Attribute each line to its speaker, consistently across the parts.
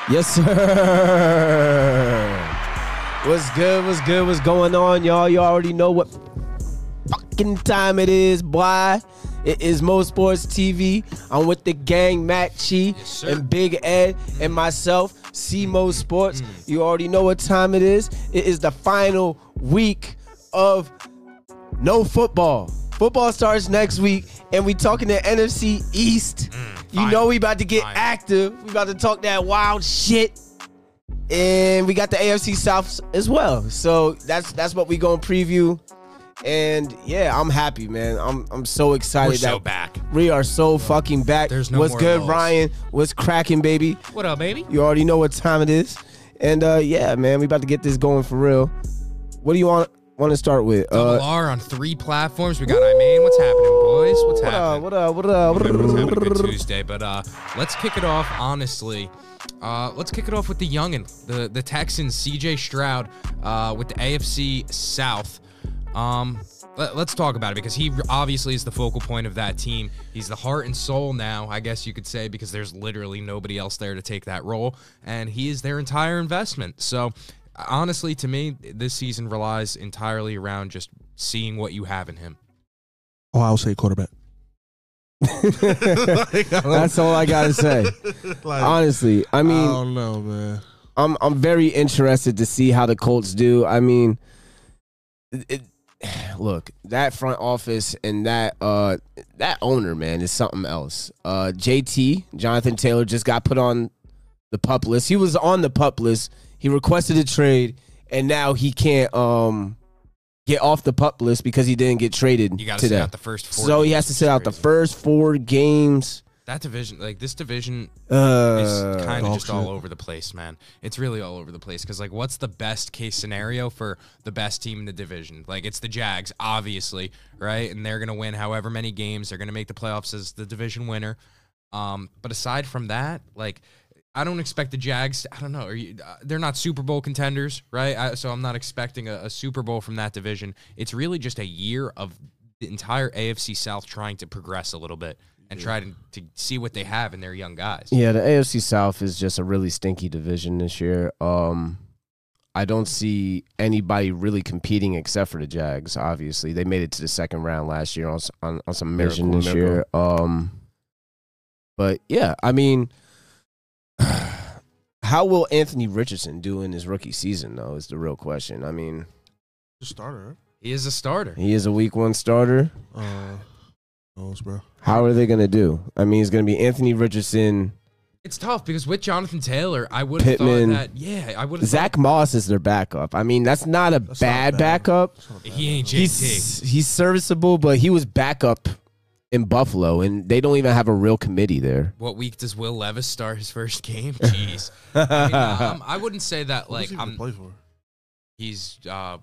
Speaker 1: Yes, sir. What's good? What's good? What's going on, y'all? You already know what fucking time it is, boy. It is Mo Sports TV. I'm with the gang, Matt Chi and Big Ed and myself, C Mo Sports. You already know what time it is. It is the final week of no football. Football starts next week, and we talking the NFC East. You know we about to get active. We about to talk that wild shit. And we got the AFC South as well. So that's what we gonna preview. And yeah, I'm happy, man. I'm so excited.
Speaker 2: We're so back.
Speaker 1: We are so fucking back.
Speaker 2: There's no
Speaker 1: What's
Speaker 2: more
Speaker 1: good,
Speaker 2: lows.
Speaker 1: Ryan? What's cracking, baby?
Speaker 2: What up, baby?
Speaker 1: You already know what time it is. And yeah, man, we about to get this going for real. What do you want to start with?
Speaker 2: Double R on 3 platforms. We got What's happening, boys? What's happening?
Speaker 1: What up?
Speaker 2: We're having a good Tuesday, but let's kick it off, honestly. Let's kick it off with the youngin, the Texans, CJ Stroud, with the AFC South. Let's talk about it because he obviously is the focal point of that team. He's the heart and soul now, I guess you could say, because there's literally nobody else there to take that role, and he is their entire investment. So, honestly, to me, this season relies entirely around just seeing what you have in him.
Speaker 3: Oh, I'll say quarterback.
Speaker 1: That's all I gotta say. Honestly, I mean,
Speaker 3: I don't know, man.
Speaker 1: I'm very interested to see how the Colts do. I mean, look, that front office and that owner, man, is something else. JT, Jonathan Taylor, just got put on the PUP list. He was on the PUP list. He requested a trade, and now he can't get off the PUP list because he didn't get traded.
Speaker 2: You got to
Speaker 1: today.
Speaker 2: sit out the first 4
Speaker 1: So
Speaker 2: games,
Speaker 1: he has to sit out the first 4 games.
Speaker 2: That division, this division is kind of
Speaker 3: dog
Speaker 2: just all
Speaker 3: shit.
Speaker 2: over the place, man. It's really all over the place because, what's the best case scenario for the best team in the division? It's the Jags, obviously, right? And they're going to win however many games. They're going to make the playoffs as the division winner. But aside from that, I don't expect the Jags. I don't know. They're not Super Bowl contenders, right? So I'm not expecting a Super Bowl from that division. It's really just a year of the entire AFC South trying to progress a little bit and try to see what they have in their young guys.
Speaker 1: Yeah, the AFC South is just a really stinky division this year. I don't see anybody really competing except for the Jags. Obviously, they made it to the second round last year on some mission this year. But yeah, I mean, how will Anthony Richardson do in his rookie season, though, is the real question. I mean,
Speaker 3: The starter, right?
Speaker 2: He is a starter.
Speaker 1: he is a week 1 starter.
Speaker 3: Bro.
Speaker 1: How are they going to do? I mean, it's going to be Anthony Richardson.
Speaker 2: It's tough because with Jonathan Taylor, I would have thought
Speaker 1: Pittman.
Speaker 2: that. Yeah, I would have.
Speaker 1: Zach Moss is their backup. I mean, that's not a
Speaker 3: That's not
Speaker 1: bad
Speaker 3: bad.
Speaker 1: backup.
Speaker 2: He ain't JT.
Speaker 1: He's serviceable, but he was backup in Buffalo, and they don't even have a real committee there.
Speaker 2: What week does Will Levis start his first game? Jeez. I mean, I wouldn't say that
Speaker 3: What does he even play for?
Speaker 2: he's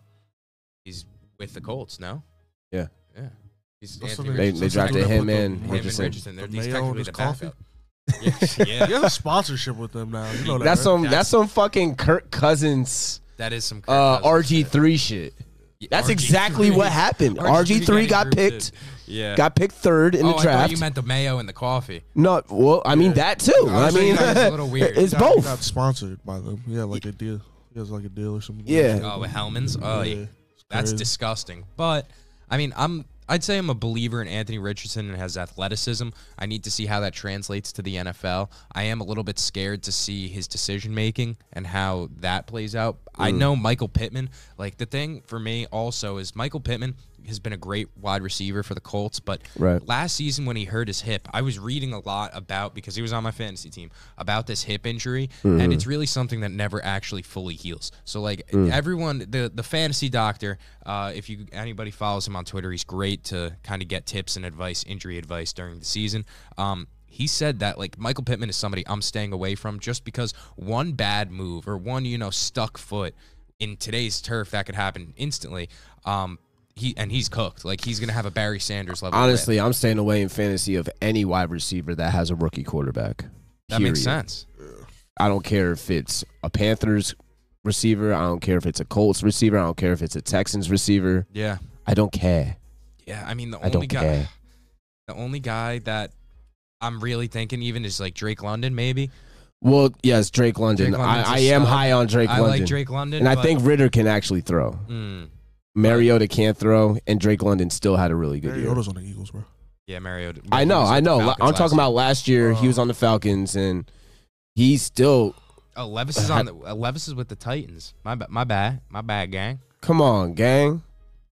Speaker 2: with the Colts. No.
Speaker 1: Yeah.
Speaker 2: Yeah. He's
Speaker 3: That's
Speaker 2: Anthony
Speaker 3: something-
Speaker 1: They
Speaker 2: Richardson.
Speaker 1: drafted him
Speaker 3: Him
Speaker 1: and
Speaker 3: and
Speaker 1: Richardson.
Speaker 2: They're
Speaker 3: The
Speaker 2: he's
Speaker 3: mayo
Speaker 2: technically
Speaker 3: and his
Speaker 2: the
Speaker 3: coffee?
Speaker 2: backup. Yeah.
Speaker 3: He has a sponsorship with them now. You know that,
Speaker 1: That's
Speaker 3: right?
Speaker 1: that's some fucking Kirk Cousins,
Speaker 2: That is some Kirk Cousins
Speaker 1: RG3 shit.
Speaker 2: shit.
Speaker 1: That's
Speaker 2: RG3.
Speaker 1: exactly what happened. RG3 got picked.
Speaker 2: Yeah.
Speaker 1: Got picked 3rd in the
Speaker 2: I thought
Speaker 1: draft.
Speaker 2: you meant the mayo and the coffee.
Speaker 1: No, well, I mean that too.
Speaker 2: I
Speaker 1: I
Speaker 2: was
Speaker 1: mean,
Speaker 2: thinking that was a little weird.
Speaker 1: it's
Speaker 3: He
Speaker 1: both.
Speaker 3: got sponsored by them. Yeah, like a deal. He has like a deal or something.
Speaker 1: Yeah.
Speaker 2: Oh, with Hellman's? Oh,
Speaker 3: Yeah, it's
Speaker 2: that's
Speaker 3: crazy.
Speaker 2: disgusting. But I mean, I'd say I'm a believer in Anthony Richardson and his athleticism. I need to see how that translates to the NFL. I am a little bit scared to see his decision making and how that plays out. I know Michael Pittman. The thing for me also is Michael Pittman has been a great wide receiver for the Colts, but
Speaker 1: Right.
Speaker 2: last season when he hurt his hip, I was reading a lot about, because he was on my fantasy team, about this hip injury, and it's really something that never actually fully heals. So everyone, the fantasy doctor, if anybody follows him on Twitter, he's great to kind of get tips and advice, injury advice during the season. He said that Michael Pittman is somebody I'm staying away from just because one bad move or one stuck foot in today's turf that could happen instantly. He's cooked. He's gonna have a Barry Sanders level.
Speaker 1: Honestly, I'm staying away in fantasy of any wide receiver that has a rookie quarterback.
Speaker 2: that makes
Speaker 1: Period.
Speaker 2: sense.
Speaker 1: I don't care if it's a Panthers receiver. I don't care if it's a Colts receiver. I don't care if it's a Texans receiver.
Speaker 2: Yeah,
Speaker 1: I don't care.
Speaker 2: yeah. I mean,
Speaker 1: I don't care.
Speaker 2: the only guy that I'm really thinking even is Drake London, maybe.
Speaker 1: Well, yes, Drake London.
Speaker 2: Drake London's a
Speaker 1: I am
Speaker 2: stud.
Speaker 1: high on Drake
Speaker 2: I
Speaker 1: London.
Speaker 2: like Drake London.
Speaker 1: And I
Speaker 2: but-
Speaker 1: think Ritter can actually throw. Mariota can't throw, and Drake London still had a really good year.
Speaker 3: Mariota's on the Eagles, bro.
Speaker 2: Yeah, Mariota.
Speaker 1: I
Speaker 2: he
Speaker 1: know.
Speaker 2: was with the
Speaker 1: I'm
Speaker 2: Falcons
Speaker 1: talking
Speaker 2: last
Speaker 1: about last year. He was on the Falcons, and he's still.
Speaker 2: year. Oh, Levis is on. Levis is with the Titans. My bad, gang.
Speaker 1: Come on, gang.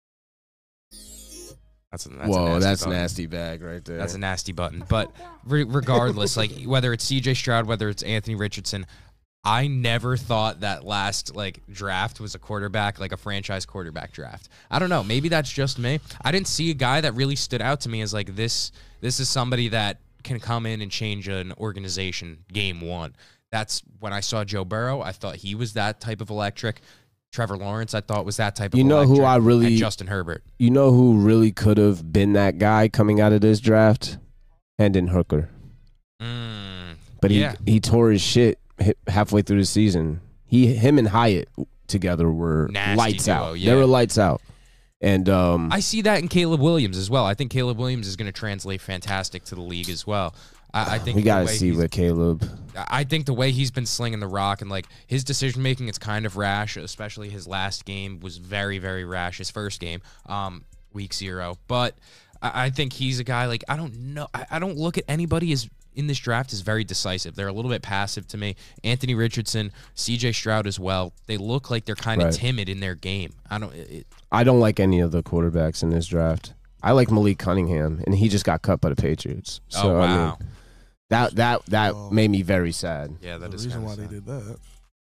Speaker 2: That's a
Speaker 1: Whoa, that's
Speaker 2: button.
Speaker 1: nasty bag right there.
Speaker 2: That's a nasty button. But regardless, like whether it's C.J. Stroud, whether it's Anthony Richardson, I never thought that last draft was a quarterback, like a franchise quarterback draft. I don't know. Maybe that's just me. I didn't see a guy that really stood out to me as like this. This is somebody that can come in and change an organization game one. That's when I saw Joe Burrow. I thought he was that type of electric. Trevor Lawrence, I thought was that type of.
Speaker 1: You know
Speaker 2: electric.
Speaker 1: who I really.
Speaker 2: And Justin Herbert.
Speaker 1: You know who really could have been that guy coming out of this draft? Hendon Hooker. But
Speaker 2: yeah.
Speaker 1: he tore his shit halfway through the season. Him and Hyatt together were
Speaker 2: Nasty
Speaker 1: lights
Speaker 2: duo,
Speaker 1: out.
Speaker 2: yeah.
Speaker 1: They were lights out. And
Speaker 2: I see that in Caleb Williams as well. I think Caleb Williams is going to translate fantastic to the league as well. I think
Speaker 1: we got to
Speaker 2: the way
Speaker 1: see with Caleb.
Speaker 2: I think the way he's been slinging the rock and his decision making, it's kind of rash. Especially his last game was very, very rash. His first game, week 0. But I think he's a guy I don't know. I don't look at anybody as in this draft as very decisive. They're a little bit passive to me. Anthony Richardson, C.J. Stroud as well. They look like they're kind of timid in their game.
Speaker 1: I don't like any of the quarterbacks in this draft. I like Malik Cunningham, and he just got cut by the Patriots. So,
Speaker 2: wow.
Speaker 1: I mean, that made me very sad.
Speaker 2: Yeah, that
Speaker 3: The
Speaker 2: is
Speaker 3: reason
Speaker 2: kinda
Speaker 3: why
Speaker 2: sad.
Speaker 3: they did that.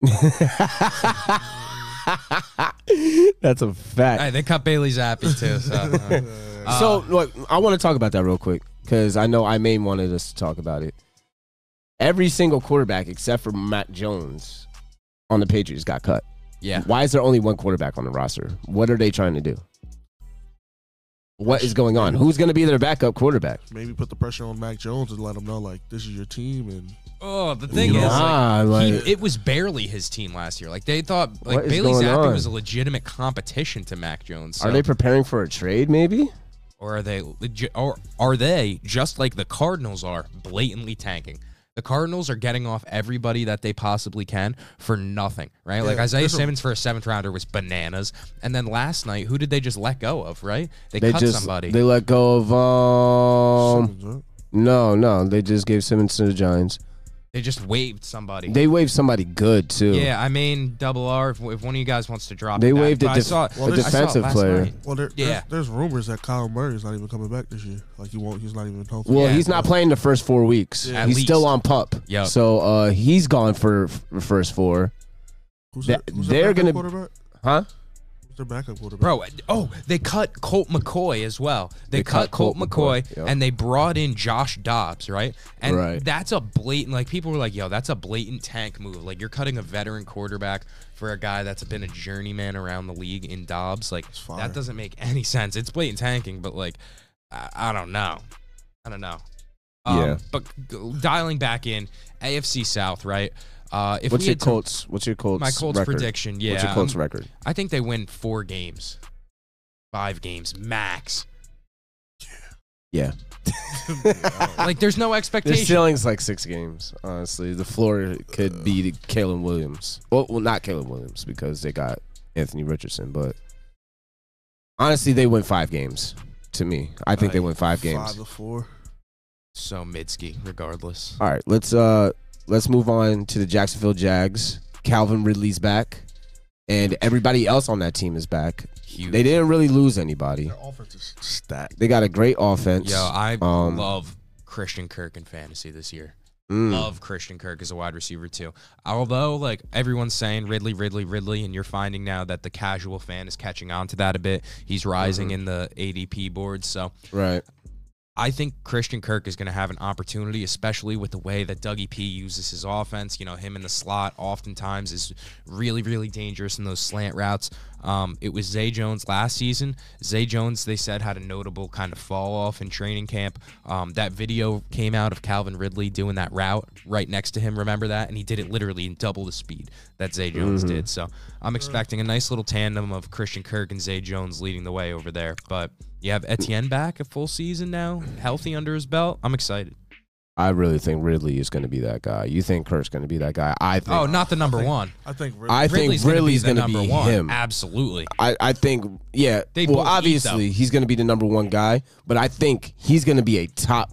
Speaker 1: That's a fact.
Speaker 2: Hey, they cut Bailey Zappi too.
Speaker 1: So, look, I want to talk about that real quick because I know Maine wanted us to talk about it. Every single quarterback except for Mac Jones on the Patriots got cut.
Speaker 2: Yeah.
Speaker 1: Why is there only one quarterback on the roster? What are they trying to do? What is going on? Who's going to be their backup quarterback?
Speaker 3: Maybe put the pressure on Mac Jones and let him know, this is your team. And
Speaker 2: Oh, the thing
Speaker 3: You
Speaker 2: is,
Speaker 3: know,
Speaker 2: it was barely his team last year. They thought
Speaker 1: What is
Speaker 2: Bailey
Speaker 1: going
Speaker 2: Zappi
Speaker 1: on?
Speaker 2: was a legitimate competition to Mac Jones. So.
Speaker 1: Are they preparing for a trade, maybe?
Speaker 2: Or are they just like the Cardinals are blatantly tanking? The Cardinals are getting off everybody that they possibly can for nothing, right?
Speaker 3: Yeah,
Speaker 2: Isaiah
Speaker 3: there's a-
Speaker 2: Simmons for a 7th rounder was bananas. And then last night, who did they just let go of, right? They cut somebody.
Speaker 1: They let go of
Speaker 3: Simmons, right?
Speaker 1: no, they just gave Simmons to the Giants.
Speaker 2: They just waived somebody.
Speaker 1: They waived somebody good too.
Speaker 2: Yeah, I mean, double R, if one of you guys wants to drop
Speaker 1: They
Speaker 2: it back.
Speaker 1: waived
Speaker 2: But I
Speaker 1: a
Speaker 2: saw- I saw it
Speaker 1: defensive
Speaker 2: last
Speaker 1: player.
Speaker 2: night.
Speaker 3: Well,
Speaker 2: Yeah.
Speaker 3: there's rumors that Kyle Murray is not even coming back this year. He's not even healthy.
Speaker 1: Well,
Speaker 2: Yeah.
Speaker 1: he's not playing the first 4 weeks.
Speaker 3: Yeah.
Speaker 2: At
Speaker 1: He's
Speaker 2: least.
Speaker 1: still on pup.
Speaker 2: Yep.
Speaker 1: So he's gone for the first 4.
Speaker 3: Who's
Speaker 1: they're
Speaker 3: their
Speaker 1: gonna-
Speaker 3: backup quarterback?
Speaker 1: Huh?
Speaker 3: Who's their backup quarterback?
Speaker 2: Bro, they cut Colt McCoy as well. They cut
Speaker 1: Colt
Speaker 2: Colt McCoy,
Speaker 1: McCoy, yep.
Speaker 2: and they brought in Josh Dobbs, right? And
Speaker 1: Right.
Speaker 2: that's a blatant, people were like, yo, that's a blatant tank move. You're cutting a veteran quarterback for a guy that's been a journeyman around the league in Dobbs.
Speaker 3: fire.
Speaker 2: That doesn't make any sense. It's blatant tanking, but, I don't know.
Speaker 1: Yeah.
Speaker 2: But dialing back in, AFC South, right? If
Speaker 1: What's
Speaker 2: we
Speaker 1: your
Speaker 2: had to-
Speaker 1: Colts? What's your Colts?
Speaker 2: My Colts
Speaker 1: record?
Speaker 2: prediction, yeah.
Speaker 1: What's your Colts record?
Speaker 2: I think they win 4 games. 5 games max.
Speaker 1: Yeah.
Speaker 2: There's no
Speaker 1: Their
Speaker 2: expectation.
Speaker 1: ceiling's 6 games. Honestly, the floor could be Caleb Williams. Well, not Caleb Williams because they got Anthony Richardson, but honestly, they win 5 games. To me, I think they win 5 games.
Speaker 3: 5-4.
Speaker 2: So Mitski, regardless.
Speaker 1: All right, let's move on to the Jacksonville Jags. Calvin Ridley's back, and everybody else on that team is back.
Speaker 2: Huge.
Speaker 1: They didn't really lose anybody.
Speaker 3: Their offense is stacked.
Speaker 1: They got a great offense.
Speaker 2: Yo, I
Speaker 1: Um,
Speaker 2: love Christian Kirk in fantasy this year.
Speaker 1: Mm.
Speaker 2: Love Christian Kirk as a wide receiver too. Although everyone's saying Ridley, and you're finding now that the casual fan is catching on to that a bit. He's rising in the ADP boards, so
Speaker 1: Right.
Speaker 2: I think Christian Kirk is going to have an opportunity, especially with the way that Dougie P uses his offense. Him in the slot oftentimes is really, really dangerous in those slant routes. It was Zay Jones last season. Zay Jones, they said, had a notable kind of fall off in training camp. That video came out of Calvin Ridley doing that route right next to him. Remember that? And he did it literally in double the speed that Zay Jones did. So I'm expecting a nice little tandem of Christian Kirk and Zay Jones leading the way over there. But you have Etienne back a full season now, healthy under his belt. I'm excited.
Speaker 1: I really think Ridley is going to be that guy. You think Kirk's going to be that guy? I think.
Speaker 2: Oh, not the number one.
Speaker 3: I think
Speaker 1: Ridley's going to be him.
Speaker 2: Absolutely.
Speaker 1: I think, yeah.
Speaker 2: They
Speaker 1: well,
Speaker 2: both eat,
Speaker 1: obviously,
Speaker 2: though.
Speaker 1: he's going to be the number one guy, but I think he's going to be a top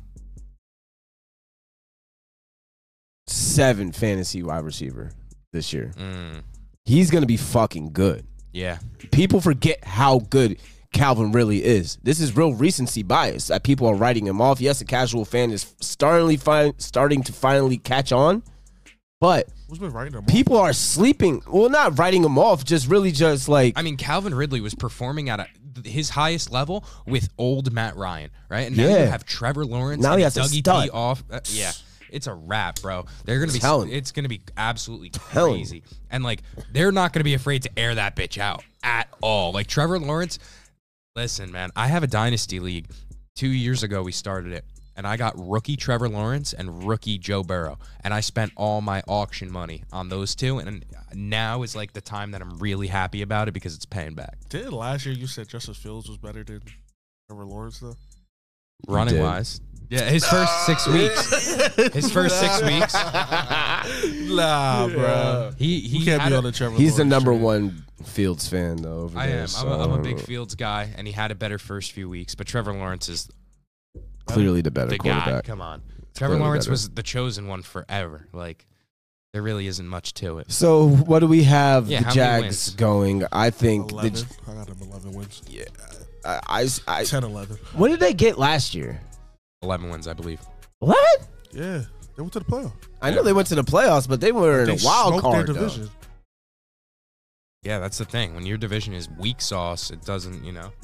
Speaker 1: 7 fantasy wide receiver this year. He's going to be fucking good.
Speaker 2: Yeah.
Speaker 1: People forget how good Calvin really is. This is real recency bias that people are writing him off. Yes, the casual fan is starting to finally catch on, but
Speaker 3: Who's been writing him off?
Speaker 1: people are sleeping. Well, not writing him off, just like.
Speaker 2: I mean, Calvin Ridley was performing at his highest level with old Matt Ryan, right? And now
Speaker 1: Yeah.
Speaker 2: you have Trevor Lawrence
Speaker 1: Now
Speaker 2: and
Speaker 1: he has a
Speaker 2: Dougie
Speaker 1: stud.
Speaker 2: P off. Yeah. It's a wrap, bro. They're gonna be.
Speaker 1: Telling you.
Speaker 2: It's gonna be absolutely
Speaker 1: Telling you.
Speaker 2: crazy, and like they're not gonna be afraid to air that bitch out at all. Like Trevor Lawrence. Listen, man, I have a dynasty league. 2 years ago, we started it, and I got rookie Trevor Lawrence and rookie Joe Burrow, and I spent all my auction money on those two. And now is like the time that I'm really happy about it because it's paying back.
Speaker 3: Did last year you said Justin Fields was better than Trevor Lawrence though?
Speaker 2: Running
Speaker 1: did.
Speaker 2: wise. Yeah, his first 6 weeks. His first 6 weeks.
Speaker 3: Nah, bro.
Speaker 2: He
Speaker 3: can't
Speaker 2: had
Speaker 3: be
Speaker 2: a-
Speaker 3: on the Trevor.
Speaker 1: he's the
Speaker 3: Lawrence
Speaker 1: number
Speaker 3: train.
Speaker 1: one Fields fan though. Over
Speaker 2: I
Speaker 1: there,
Speaker 2: am.
Speaker 1: so
Speaker 2: I'm a big Fields guy, and he had a better first few weeks. But Trevor Lawrence is
Speaker 1: clearly the better
Speaker 2: the guy.
Speaker 1: quarterback.
Speaker 2: Come on, Trevor
Speaker 1: Clearly
Speaker 2: Lawrence
Speaker 1: better.
Speaker 2: was the chosen one forever. Like there really isn't much to it.
Speaker 1: So what do we have
Speaker 2: Yeah,
Speaker 1: the
Speaker 2: how many
Speaker 1: Jags
Speaker 2: wins?
Speaker 1: going? I think
Speaker 3: 11. I got him 11 wins.
Speaker 1: I
Speaker 3: 10-11.
Speaker 1: what did they get last year?
Speaker 2: 11 wins, I believe.
Speaker 1: What?
Speaker 3: Yeah, they went to the playoff.
Speaker 1: I know they went to the playoffs, but they were in
Speaker 3: They
Speaker 1: a wild
Speaker 3: smoked
Speaker 1: card
Speaker 3: their
Speaker 1: though.
Speaker 3: division.
Speaker 2: Yeah, that's the thing. When your division is weak sauce, it doesn't.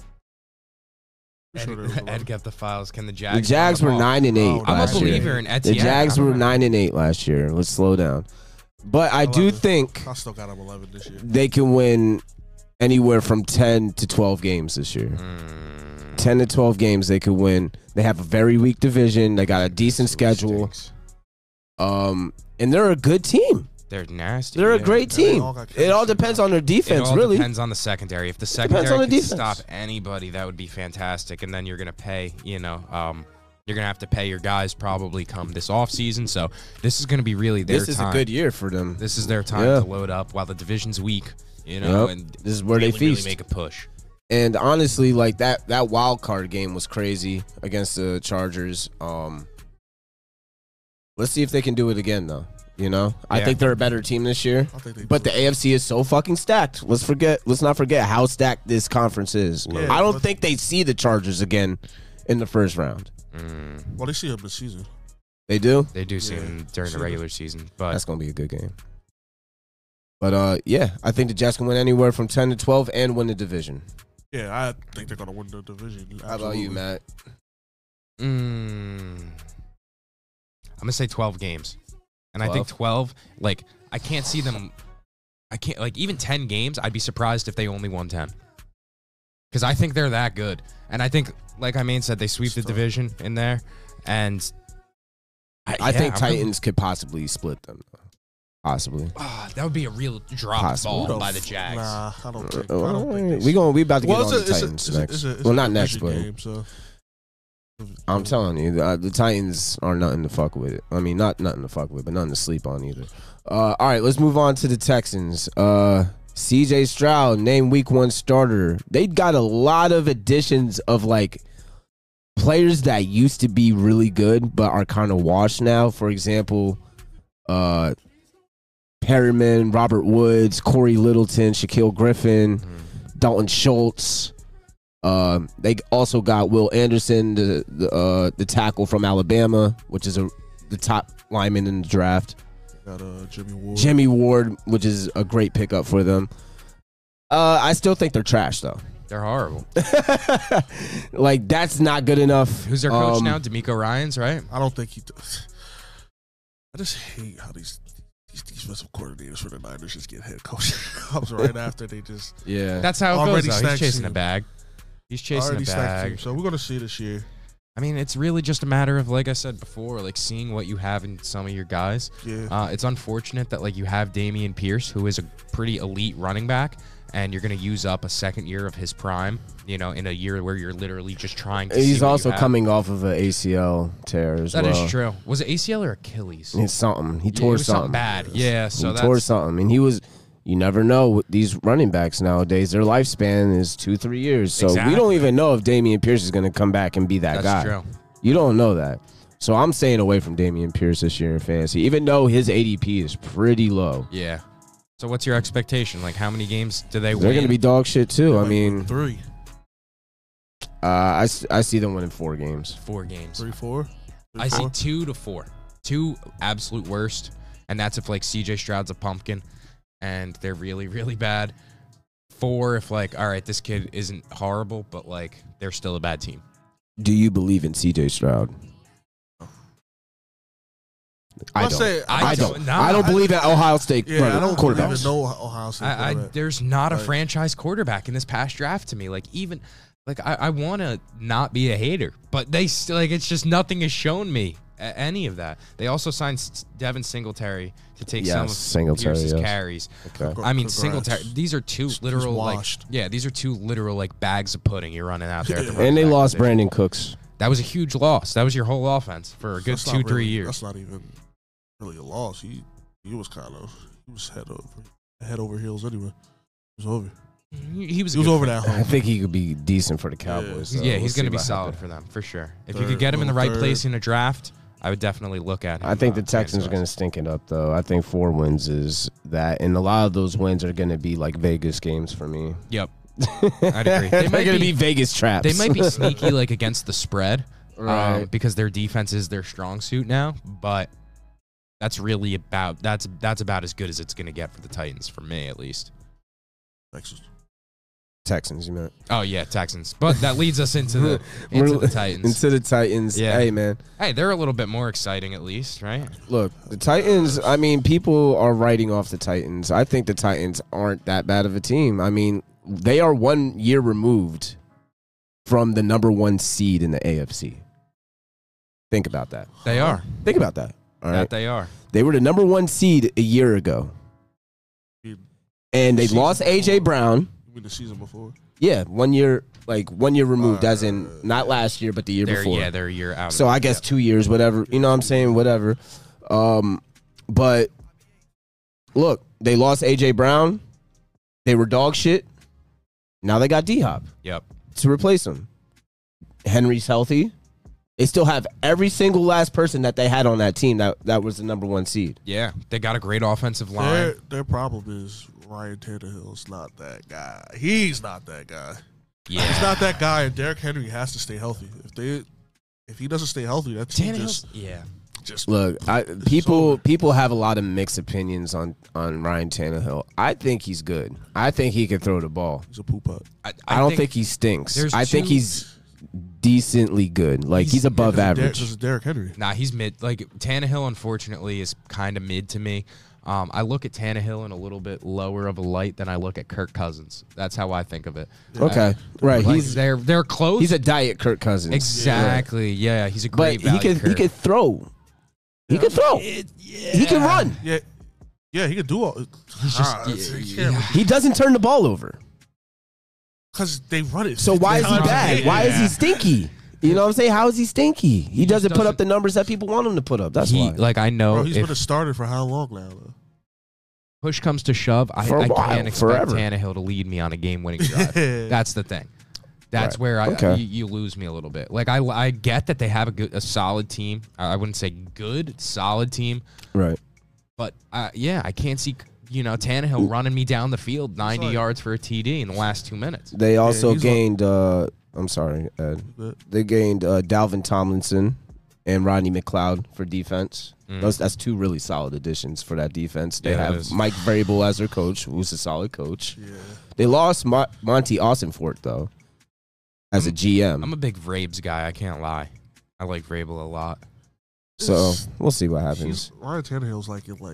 Speaker 3: Sure there was
Speaker 2: Ed
Speaker 3: 11.
Speaker 2: kept the files. Can the Jags?
Speaker 1: The Jags were
Speaker 2: run the ball?
Speaker 1: 9-8
Speaker 3: Oh,
Speaker 2: I'm a
Speaker 1: last year.
Speaker 2: believer in
Speaker 1: The
Speaker 2: Etienne.
Speaker 1: Jags
Speaker 2: I
Speaker 1: were
Speaker 2: don't know.
Speaker 1: 9-8 last year. Let's slow down. But I do
Speaker 3: 11.
Speaker 1: think
Speaker 3: I still got him 11 this year.
Speaker 1: they can win anywhere from 10 to 12 games this year. 10 to 12 games they could win. They have a very weak division. They got a decent schedule.
Speaker 3: Stinks.
Speaker 1: And they're a good team.
Speaker 2: They're nasty.
Speaker 1: They're a
Speaker 2: yeah.
Speaker 1: great
Speaker 3: Yeah, they
Speaker 1: team.
Speaker 3: all got
Speaker 1: It all
Speaker 3: chemistry.
Speaker 1: depends on their
Speaker 2: It
Speaker 1: defense,
Speaker 2: all
Speaker 1: really.
Speaker 2: depends on the secondary. If the
Speaker 1: Depends
Speaker 2: secondary
Speaker 1: on the
Speaker 2: can
Speaker 1: defense.
Speaker 2: stop anybody, that would be fantastic. And then you're gonna pay, you're gonna have to pay your guys probably come this offseason. So this is gonna be really their
Speaker 1: This is
Speaker 2: time.
Speaker 1: a good year for them.
Speaker 2: This is their time
Speaker 1: Yeah.
Speaker 2: to load up while the division's weak.
Speaker 1: Yep.
Speaker 2: And
Speaker 1: This is where they
Speaker 2: really
Speaker 1: feast.
Speaker 2: make a push.
Speaker 1: And honestly, like that wild card game was crazy against the Chargers. Let's see if they can do it again, though. I
Speaker 2: Yeah.
Speaker 1: think they're a better team this year.
Speaker 3: I think they
Speaker 1: But
Speaker 3: do.
Speaker 1: the AFC is so fucking stacked. Let's not forget how stacked this conference is.
Speaker 3: Yeah,
Speaker 1: I don't
Speaker 3: but-
Speaker 1: think they see the Chargers again in the first round.
Speaker 3: Well, they see him this season.
Speaker 1: They do.
Speaker 2: They do see
Speaker 3: Yeah.
Speaker 2: him during the
Speaker 3: See
Speaker 2: regular season, but
Speaker 1: That's gonna be a good game. But yeah, I think the Jets can win anywhere from 10 to 12 and win the division.
Speaker 3: Yeah, I think they're gonna win the division.
Speaker 1: How about you,
Speaker 3: Absolutely.
Speaker 1: Matt?
Speaker 2: I'm gonna say 12 games, and I think
Speaker 1: 12?
Speaker 2: 12. Like I can't see them. I can't like even 10 games. I'd be surprised if they only won 10, because I think they're that good. And I think, like I said, they sweep the
Speaker 3: Stop.
Speaker 2: division in there, and
Speaker 1: I think Titans could possibly split them. Possibly.
Speaker 2: that would be a real drop
Speaker 1: Possible.
Speaker 2: ball by the Jags.
Speaker 3: Nah, I don't think. I don't think
Speaker 1: We about to get
Speaker 3: Well,
Speaker 1: on the Titans next.
Speaker 3: it's
Speaker 1: Well,
Speaker 3: a
Speaker 1: not next,
Speaker 3: division
Speaker 1: but
Speaker 3: game, so.
Speaker 1: I'm telling you, the Titans are nothing to fuck with. I mean, not nothing to fuck with, but nothing to sleep on either. All right, let's move on to the Texans. CJ Stroud named Week 1 starter. They got a lot of additions of like players that used to be really good but are kind of washed now. For example, Perriman, Robert Woods, Corey Littleton, Shaquille Griffin, Dalton Schultz. They also got Will Anderson, the tackle from Alabama, which is the top lineman in the draft.
Speaker 3: Got Jimmy Ward.
Speaker 1: Jimmy Ward, which is a great pickup for them. I still think they're trash though.
Speaker 2: They're horrible.
Speaker 1: Like that's not good enough.
Speaker 2: Who's their coach now? D'Amico Ryans, right?
Speaker 3: I don't think he does. I just hate how these defensive coordinators for the Niners just get head coach jobs right after they just
Speaker 1: Yeah,
Speaker 2: That's how it
Speaker 3: Already
Speaker 2: goes. Though. He's
Speaker 3: stacked
Speaker 2: chasing a
Speaker 3: team.
Speaker 2: bag. He's chasing
Speaker 3: already
Speaker 2: a
Speaker 3: stacked team.
Speaker 2: bag.
Speaker 3: So we're gonna see this year.
Speaker 2: I mean, it's really just a matter of, like I said before, like seeing what you have in some of your guys.
Speaker 3: Yeah.
Speaker 2: It's unfortunate that like you have Damian Pierce, who is a pretty elite running back, and you're going to use up a second year of his prime, you know, in a year where you're literally just trying to
Speaker 1: He's
Speaker 2: see what
Speaker 1: also
Speaker 2: you have.
Speaker 1: coming off of an ACL tear as
Speaker 2: That
Speaker 1: well.
Speaker 2: is true. Was it ACL or Achilles?
Speaker 1: It's something. He
Speaker 2: It
Speaker 1: tore
Speaker 2: was
Speaker 1: something.
Speaker 2: bad. Yeah, so
Speaker 1: He tore
Speaker 2: that's
Speaker 1: something. And he was, you never know with these running backs nowadays. Their lifespan is 2-3 years. So we
Speaker 2: Exactly.
Speaker 1: don't even know if Damian Pierce is going to come back and be that
Speaker 2: that's
Speaker 1: guy.
Speaker 2: true.
Speaker 1: You don't know that. So I'm staying away from Damian Pierce this year in fantasy, even though his ADP is pretty low.
Speaker 2: Yeah. So what's your expectation? Like, how many games do they win?
Speaker 1: They're going to be dog shit too. I mean,
Speaker 3: 3,
Speaker 1: I see them winning 4 games.
Speaker 2: 4 games.
Speaker 3: 3, 4.
Speaker 2: I see 2 to 4. 2 absolute worst, and that's if like CJ Stroud's a pumpkin, and they're really really bad. 4 if like, all right, this kid isn't horrible, but like they're still a bad team.
Speaker 1: Do you believe in CJ Stroud? I don't. I don't.
Speaker 2: No,
Speaker 1: I don't believe that Ohio State
Speaker 3: Yeah, I don't believe
Speaker 1: quarterbacks.
Speaker 3: in no Ohio State
Speaker 2: I
Speaker 3: quarterback.
Speaker 2: there's not a
Speaker 3: Like-
Speaker 2: franchise quarterback in this past draft to me. Like even like I want to not be a hater, but they still like it's just nothing has shown me any of that. They also signed Devin Singletary to take some of
Speaker 1: Singletary,
Speaker 2: Pierce's
Speaker 1: yes.
Speaker 2: carries.
Speaker 1: Okay.
Speaker 2: I mean,
Speaker 3: Congrats.
Speaker 2: Singletary. These are 2 literal like
Speaker 3: washed.
Speaker 2: these are 2 literal like bags of pudding you're running out there. At the
Speaker 1: And
Speaker 2: running
Speaker 1: they
Speaker 2: back
Speaker 1: lost
Speaker 2: position.
Speaker 1: Brandon Cooks.
Speaker 2: That was a huge loss. That was your whole offense for a good
Speaker 3: That's
Speaker 2: 2-3
Speaker 3: not really-
Speaker 2: years.
Speaker 3: That's not even really a loss. He was head over heels anyway. It was over.
Speaker 2: He was
Speaker 3: He was
Speaker 2: good
Speaker 3: over
Speaker 2: for-
Speaker 3: that
Speaker 1: I
Speaker 3: hump.
Speaker 1: think he could be decent for the Cowboys. so
Speaker 2: Yeah,
Speaker 1: we'll
Speaker 2: he's
Speaker 1: see
Speaker 2: going to be
Speaker 1: what
Speaker 2: solid
Speaker 1: happens.
Speaker 2: for them for sure. If you
Speaker 3: Third,
Speaker 2: could get him in the right
Speaker 3: little
Speaker 2: place
Speaker 3: third.
Speaker 2: in a draft, I would definitely look at him.
Speaker 1: I think the Texans are going to stink it up, though. I think 4 wins is that, and a lot of those wins are going to be like Vegas games for me.
Speaker 2: Yep, I'd agree.
Speaker 1: They're
Speaker 2: might
Speaker 1: going to be Vegas traps.
Speaker 2: They might be sneaky like against the spread,
Speaker 1: Right.
Speaker 2: because their defense is their strong suit now. But that's really that's about as good as it's going to get for the Titans for me, at least.
Speaker 1: Texans, you meant.
Speaker 2: Oh yeah, Texans. But that leads us into the Titans.
Speaker 1: Into the Titans.
Speaker 2: Yeah.
Speaker 1: Hey, man.
Speaker 2: Hey, they're a little bit more exciting, at least, right?
Speaker 1: Look, the Titans, I mean, people are writing off the Titans. I think the Titans aren't that bad of a team. I mean, they are 1 year removed from the number 1 seed in the AFC. Think about that.
Speaker 2: They are.
Speaker 1: Think about that. All right.
Speaker 2: That they are.
Speaker 1: They were the number 1 seed a year ago. And they
Speaker 3: Season
Speaker 1: lost A.J.
Speaker 3: before.
Speaker 1: Brown.
Speaker 3: You mean the season before?
Speaker 1: Yeah, 1 year, like 1 year removed, as in not last year, but the year before.
Speaker 2: Yeah, they're a year out.
Speaker 1: So I guess 2 years, whatever. You know what I'm saying? Whatever. But look, they lost A.J. Brown. They were dog shit. Now they got D-Hop
Speaker 2: Yep.
Speaker 1: to replace him. Henry's healthy. They still have every single last person that they had on that team that was the number 1 seed.
Speaker 2: Yeah, they got a great offensive line.
Speaker 3: Their problem is Ryan Tannehill's not that guy. He's not that guy.
Speaker 2: Yeah.
Speaker 3: He's not that guy, and Derrick Henry has to stay healthy. If he doesn't stay healthy, that team
Speaker 2: Tannehill's, yeah.
Speaker 3: just
Speaker 1: Look, people have a lot of mixed opinions on Ryan Tannehill. I think he's good. I think he can throw the ball.
Speaker 3: he's a poop putt.
Speaker 1: I don't think he stinks.
Speaker 2: there's
Speaker 1: I think
Speaker 2: two-
Speaker 1: he's decently good. Like he's above average.
Speaker 3: This is Derrick Henry.
Speaker 2: Nah, he's mid. Like Tannehill, unfortunately, is kind of mid to me. I look at Tannehill in a little bit lower of a light than I look at Kirk Cousins. That's how I think of it.
Speaker 1: Okay, right.
Speaker 2: Like,
Speaker 1: He's
Speaker 2: they're close.
Speaker 1: a diet Kirk Cousins.
Speaker 2: exactly. Yeah, he's a
Speaker 1: But
Speaker 2: great.
Speaker 1: he could throw. He could throw. He can run.
Speaker 3: Yeah, he could do all.
Speaker 2: He's just
Speaker 1: He doesn't turn the ball over.
Speaker 3: Because they run it.
Speaker 1: So why is he
Speaker 3: 50
Speaker 1: bad?
Speaker 3: times.
Speaker 1: Why is he stinky? You know what I'm saying? How is he stinky? He doesn't put up
Speaker 2: doesn't-
Speaker 1: the numbers that people want him to put up. That's
Speaker 2: he,
Speaker 1: why.
Speaker 2: like I know
Speaker 3: Bro, he's
Speaker 2: if
Speaker 3: been a starter for how long now? Though?
Speaker 2: push comes to shove, I
Speaker 1: For a while,
Speaker 2: can't expect
Speaker 1: forever.
Speaker 2: Tannehill to lead me on a game-winning drive. That's the thing. That's
Speaker 1: Right.
Speaker 2: where
Speaker 1: Okay.
Speaker 2: you lose me a little bit. Like I get that they have a solid team. I wouldn't say good, solid team,
Speaker 1: Right.
Speaker 2: but yeah, I can't see Tannehill running me down the field 90 yards for a TD in the last 2 minutes.
Speaker 1: They also
Speaker 3: he's
Speaker 1: gained. I'm sorry, Ed. They gained Dalvin Tomlinson and Rodney McLeod for defense. That's 2 really solid additions for that defense. They
Speaker 2: Yeah, that
Speaker 1: have
Speaker 2: is.
Speaker 1: Mike Vrabel as their coach, who's a solid coach.
Speaker 3: Yeah.
Speaker 1: They lost Monty Austinfort though, as a GM.
Speaker 2: I'm a big Vrabes guy. I can't lie. I like Vrabel a lot.
Speaker 1: So we'll see what happens.
Speaker 3: Ryan Tannehill's like in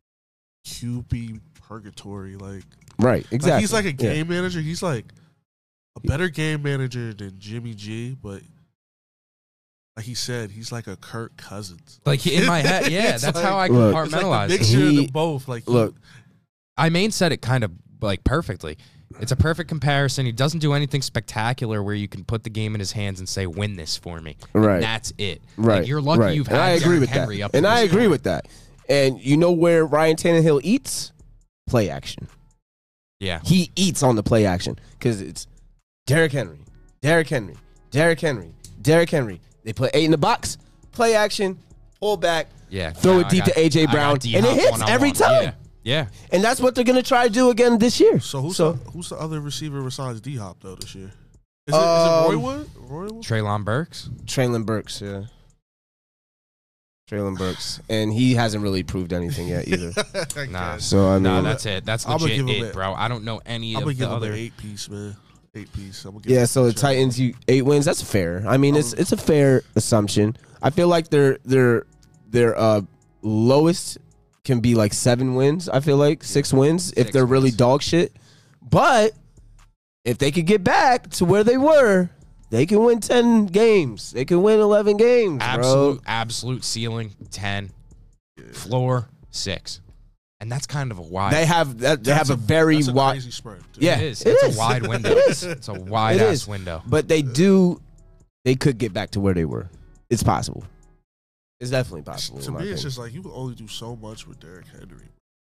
Speaker 3: QB purgatory. Like
Speaker 1: Right. Exactly.
Speaker 3: he's like a
Speaker 1: Yeah.
Speaker 3: game manager. He's like a better game manager than Jimmy G, but like he said, he's like a Kirk Cousins.
Speaker 2: Like in my head, yeah,
Speaker 3: It's
Speaker 2: that's
Speaker 3: like-
Speaker 2: how I
Speaker 1: Look,
Speaker 3: It's like a
Speaker 2: compartmentalize it.
Speaker 3: mixture of
Speaker 1: He-
Speaker 3: them both. Like
Speaker 1: Look,
Speaker 2: I main said it kind of like perfectly. It's a perfect comparison. He doesn't do anything spectacular where you can put the game in his hands and say, "Win this for me."
Speaker 1: Right.
Speaker 2: And that's it.
Speaker 1: Right.
Speaker 2: Like, you're lucky
Speaker 1: right.
Speaker 2: you've
Speaker 1: and
Speaker 2: had
Speaker 1: I agree
Speaker 2: Derrick
Speaker 1: with
Speaker 2: Henry
Speaker 1: that.
Speaker 2: up.
Speaker 1: And
Speaker 2: to
Speaker 1: I
Speaker 2: this
Speaker 1: agree
Speaker 2: point.
Speaker 1: with that. And you know where Ryan Tannehill eats? Play action.
Speaker 2: Yeah.
Speaker 1: He eats on the play action because it's Derrick Henry, Derrick Henry, Derrick Henry, Derrick Henry. They put 8 in the box, play action, pull back,
Speaker 2: Yeah.
Speaker 1: throw
Speaker 2: Now
Speaker 1: it deep to A.J. Brown, and it hits
Speaker 2: one-on-one.
Speaker 1: every time.
Speaker 2: Yeah.
Speaker 1: And that's what they're going to try to do again this year.
Speaker 3: So who's the other receiver besides D-Hop though this year? Is it Roy Wood?
Speaker 2: Traylon Burks.
Speaker 1: Traylon Burks, yeah. Traylon Burks. And he hasn't really proved anything yet either.
Speaker 2: Nah.
Speaker 1: So, I mean.
Speaker 2: No, that's it. That's
Speaker 3: I'm gonna
Speaker 2: legit
Speaker 3: give him
Speaker 2: it,
Speaker 3: a-
Speaker 2: bro. I don't know any
Speaker 3: I'm
Speaker 2: of
Speaker 3: gonna
Speaker 2: the
Speaker 3: give him
Speaker 2: other.
Speaker 3: an 8-piece, man. 8-piece. I'm gonna give
Speaker 1: Yeah,
Speaker 3: him
Speaker 1: so the
Speaker 3: a check.
Speaker 1: Titans, 8 wins. That's fair. I mean, it's a fair assumption. I feel like their lowest can be like 7 wins. I feel like 6 wins if
Speaker 2: 6
Speaker 1: they're really
Speaker 2: wins.
Speaker 1: dog shit. But if they could get back to where they were, they can win 10 games. They can win 11 games, bro.
Speaker 2: Absolute ceiling 10, floor 6, and that's kind of a wide.
Speaker 1: They have that. They have a very
Speaker 3: That's a
Speaker 1: wide.
Speaker 3: crazy spread. Too.
Speaker 1: Yeah,
Speaker 2: It is.
Speaker 1: it
Speaker 2: It's
Speaker 1: is.
Speaker 2: a wide window.
Speaker 1: It is.
Speaker 2: It's a wide
Speaker 1: It
Speaker 2: ass
Speaker 1: is.
Speaker 2: window.
Speaker 1: But they do. They could get back to where they were. It's possible. It's definitely possible.
Speaker 3: To
Speaker 1: in my
Speaker 3: me, it's
Speaker 1: opinion.
Speaker 3: just like you can only do so much with Derrick Henry.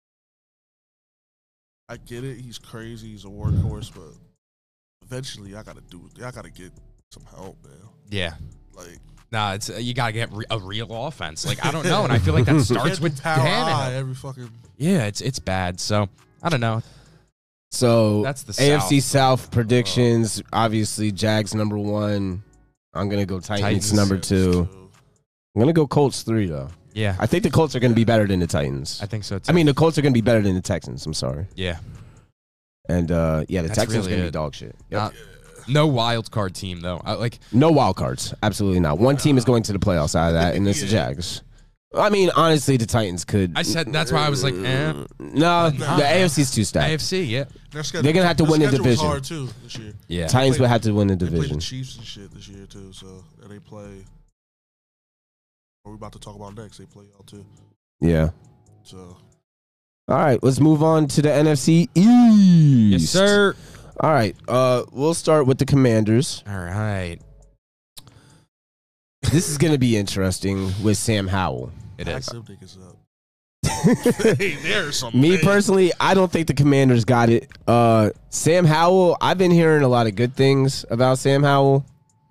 Speaker 3: I get it; he's crazy, he's a workhorse, but eventually, I gotta get some help, man.
Speaker 2: Yeah.
Speaker 3: Like
Speaker 2: Nah, it's you gotta get a real offense. Like I don't know, and I feel like that starts
Speaker 3: can't
Speaker 2: with
Speaker 3: do power I
Speaker 2: Tannehill.
Speaker 3: every fucking.
Speaker 2: Yeah, it's bad. So I don't know.
Speaker 1: So
Speaker 2: That's the
Speaker 1: AFC
Speaker 2: South.
Speaker 1: South predictions. Obviously, Jags number 1. I'm gonna go Titans
Speaker 2: Titans.
Speaker 1: number 2. I'm gonna go Colts 3 though.
Speaker 2: Yeah,
Speaker 1: I think the Colts are gonna be better than the Titans.
Speaker 2: I think so too.
Speaker 1: I mean, the Colts are gonna be better than the Texans. I'm sorry.
Speaker 2: yeah,
Speaker 1: And yeah, the
Speaker 2: That's
Speaker 1: Texans
Speaker 2: really
Speaker 1: gonna be
Speaker 2: it.
Speaker 1: dog shit. Yep.
Speaker 2: Not- no wild card team though. Like
Speaker 1: No wild cards. Absolutely not. One team is going to the playoffs out of that, and it's the Jags. I mean, honestly, the Titans could.
Speaker 2: I said, that's why I was like,
Speaker 1: No, the AFC's too stacked.
Speaker 2: AFC, yeah,
Speaker 1: They're gonna have to win the
Speaker 3: schedule's
Speaker 1: division.
Speaker 3: hard too this year.
Speaker 2: yeah.
Speaker 1: Titans would have to win the
Speaker 3: They play
Speaker 1: division.
Speaker 3: the Chiefs and shit this year too. So and they play. What we're about to talk about next. They play y'all too.
Speaker 1: Yeah.
Speaker 3: So
Speaker 1: All right, let's move on to the NFC East.
Speaker 2: Yes, sir.
Speaker 1: All right, we'll start with the Commanders.
Speaker 2: All right,
Speaker 1: This is gonna be interesting with Sam Howell.
Speaker 2: it
Speaker 3: pack
Speaker 2: is.
Speaker 3: them niggas up. Hey, there's some.
Speaker 1: Me personally, I don't think the Commanders got it. Sam Howell, I've been hearing a lot of good things about Sam Howell,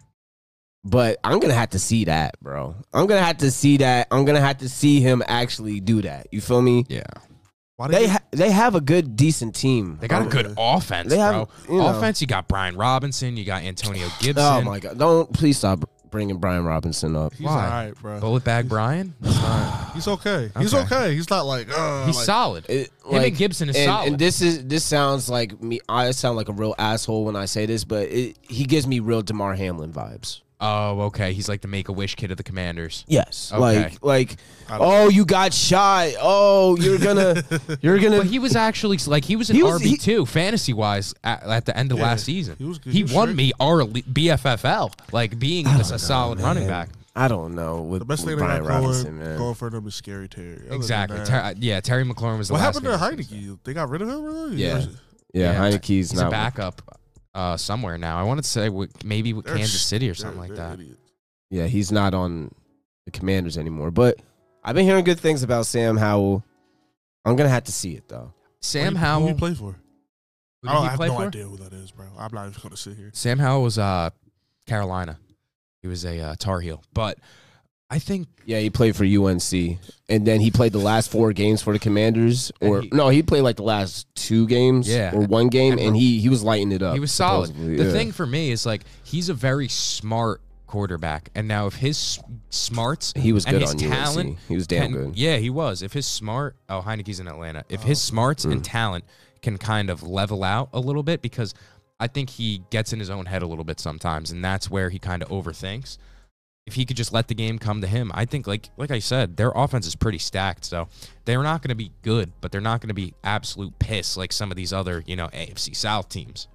Speaker 1: but I'm gonna have to see that, bro. I'm gonna have to see that. I'm gonna have to see him actually do that. You feel me?
Speaker 2: Yeah,
Speaker 3: Why
Speaker 1: They have a good, decent team.
Speaker 2: they got a good offense,
Speaker 1: They have,
Speaker 2: bro.
Speaker 1: you know.
Speaker 2: Offense, you got Brian Robinson, you got Antonio Gibson.
Speaker 1: Oh my God! Don't please stop bringing Brian Robinson up.
Speaker 3: He's
Speaker 2: Why?
Speaker 3: all right, bro.
Speaker 2: Bullet bag Brian.
Speaker 3: He's okay. He's
Speaker 2: Okay.
Speaker 3: okay. He's not like.
Speaker 2: He's
Speaker 3: like,
Speaker 2: solid. Him and Gibson is solid.
Speaker 1: And this sounds like me. I sound like a real asshole when I say this, but he gives me real DeMar Hamlin vibes.
Speaker 2: Oh, okay. He's like the Make-A-Wish kid of the Commanders.
Speaker 1: Yes,
Speaker 2: Okay.
Speaker 1: like oh, you got shot. Oh, you're gonna.
Speaker 2: But he was actually like he was an
Speaker 1: He was-
Speaker 2: RB2 fantasy wise at the end of last season.
Speaker 3: he was good.
Speaker 2: He
Speaker 3: He was
Speaker 2: won
Speaker 3: straight.
Speaker 2: me our BFFL, like being a solid running back.
Speaker 1: I don't know with,
Speaker 3: The best
Speaker 1: with
Speaker 3: thing they
Speaker 1: Brian
Speaker 3: got
Speaker 1: Robinson, man.
Speaker 3: going for them is Scary Terry. Other than
Speaker 2: Exactly.
Speaker 3: that-
Speaker 2: Terry McLaurin was the
Speaker 3: What
Speaker 2: last
Speaker 3: happened to
Speaker 2: name.
Speaker 3: Heineke? They got rid of him, really?
Speaker 2: Yeah.
Speaker 1: Yeah, Heineke's
Speaker 2: He's
Speaker 1: not
Speaker 2: a backup somewhere now. I wanted to say maybe with
Speaker 3: They're
Speaker 2: Kansas City or
Speaker 3: they're-
Speaker 2: something like
Speaker 3: they're
Speaker 2: that.
Speaker 3: idiots.
Speaker 1: Yeah, he's not on the Commanders anymore. But I've been hearing good things about Sam Howell. I'm gonna have to see it though.
Speaker 2: Sam
Speaker 3: Who
Speaker 2: Howell.
Speaker 3: he play for?
Speaker 2: Who
Speaker 3: I
Speaker 2: did he
Speaker 3: have
Speaker 2: play
Speaker 3: no
Speaker 2: for?
Speaker 3: idea who that is, bro. I'm not even gonna sit here.
Speaker 2: Sam Howell was Carolina. He was a Tar Heel, but I think
Speaker 1: Yeah, he played for UNC, and then he played the last 4 games for the Commanders. Or
Speaker 2: And
Speaker 1: he played like the last 2 games,
Speaker 2: Yeah.
Speaker 1: or 1 game,
Speaker 2: And
Speaker 1: and he was lighting it up.
Speaker 2: he was solid.
Speaker 1: supposedly,
Speaker 2: The
Speaker 1: yeah.
Speaker 2: thing for me is like he's a very smart quarterback, and now if his smarts
Speaker 1: He was
Speaker 2: and
Speaker 1: good
Speaker 2: his
Speaker 1: on
Speaker 2: talent,
Speaker 1: UNC. He was damn good.
Speaker 2: Yeah, he was. If his Heineke's in Atlanta. If his smarts
Speaker 1: Mm.
Speaker 2: and talent can kind of level out a little bit, because I think he gets in his own head a little bit sometimes, and that's where he kind of overthinks. If he could just let the game come to him, I think, like I said, their offense is pretty stacked. So they're not going to be good, but they're not going to be absolute piss like some of these other, AFC South teams.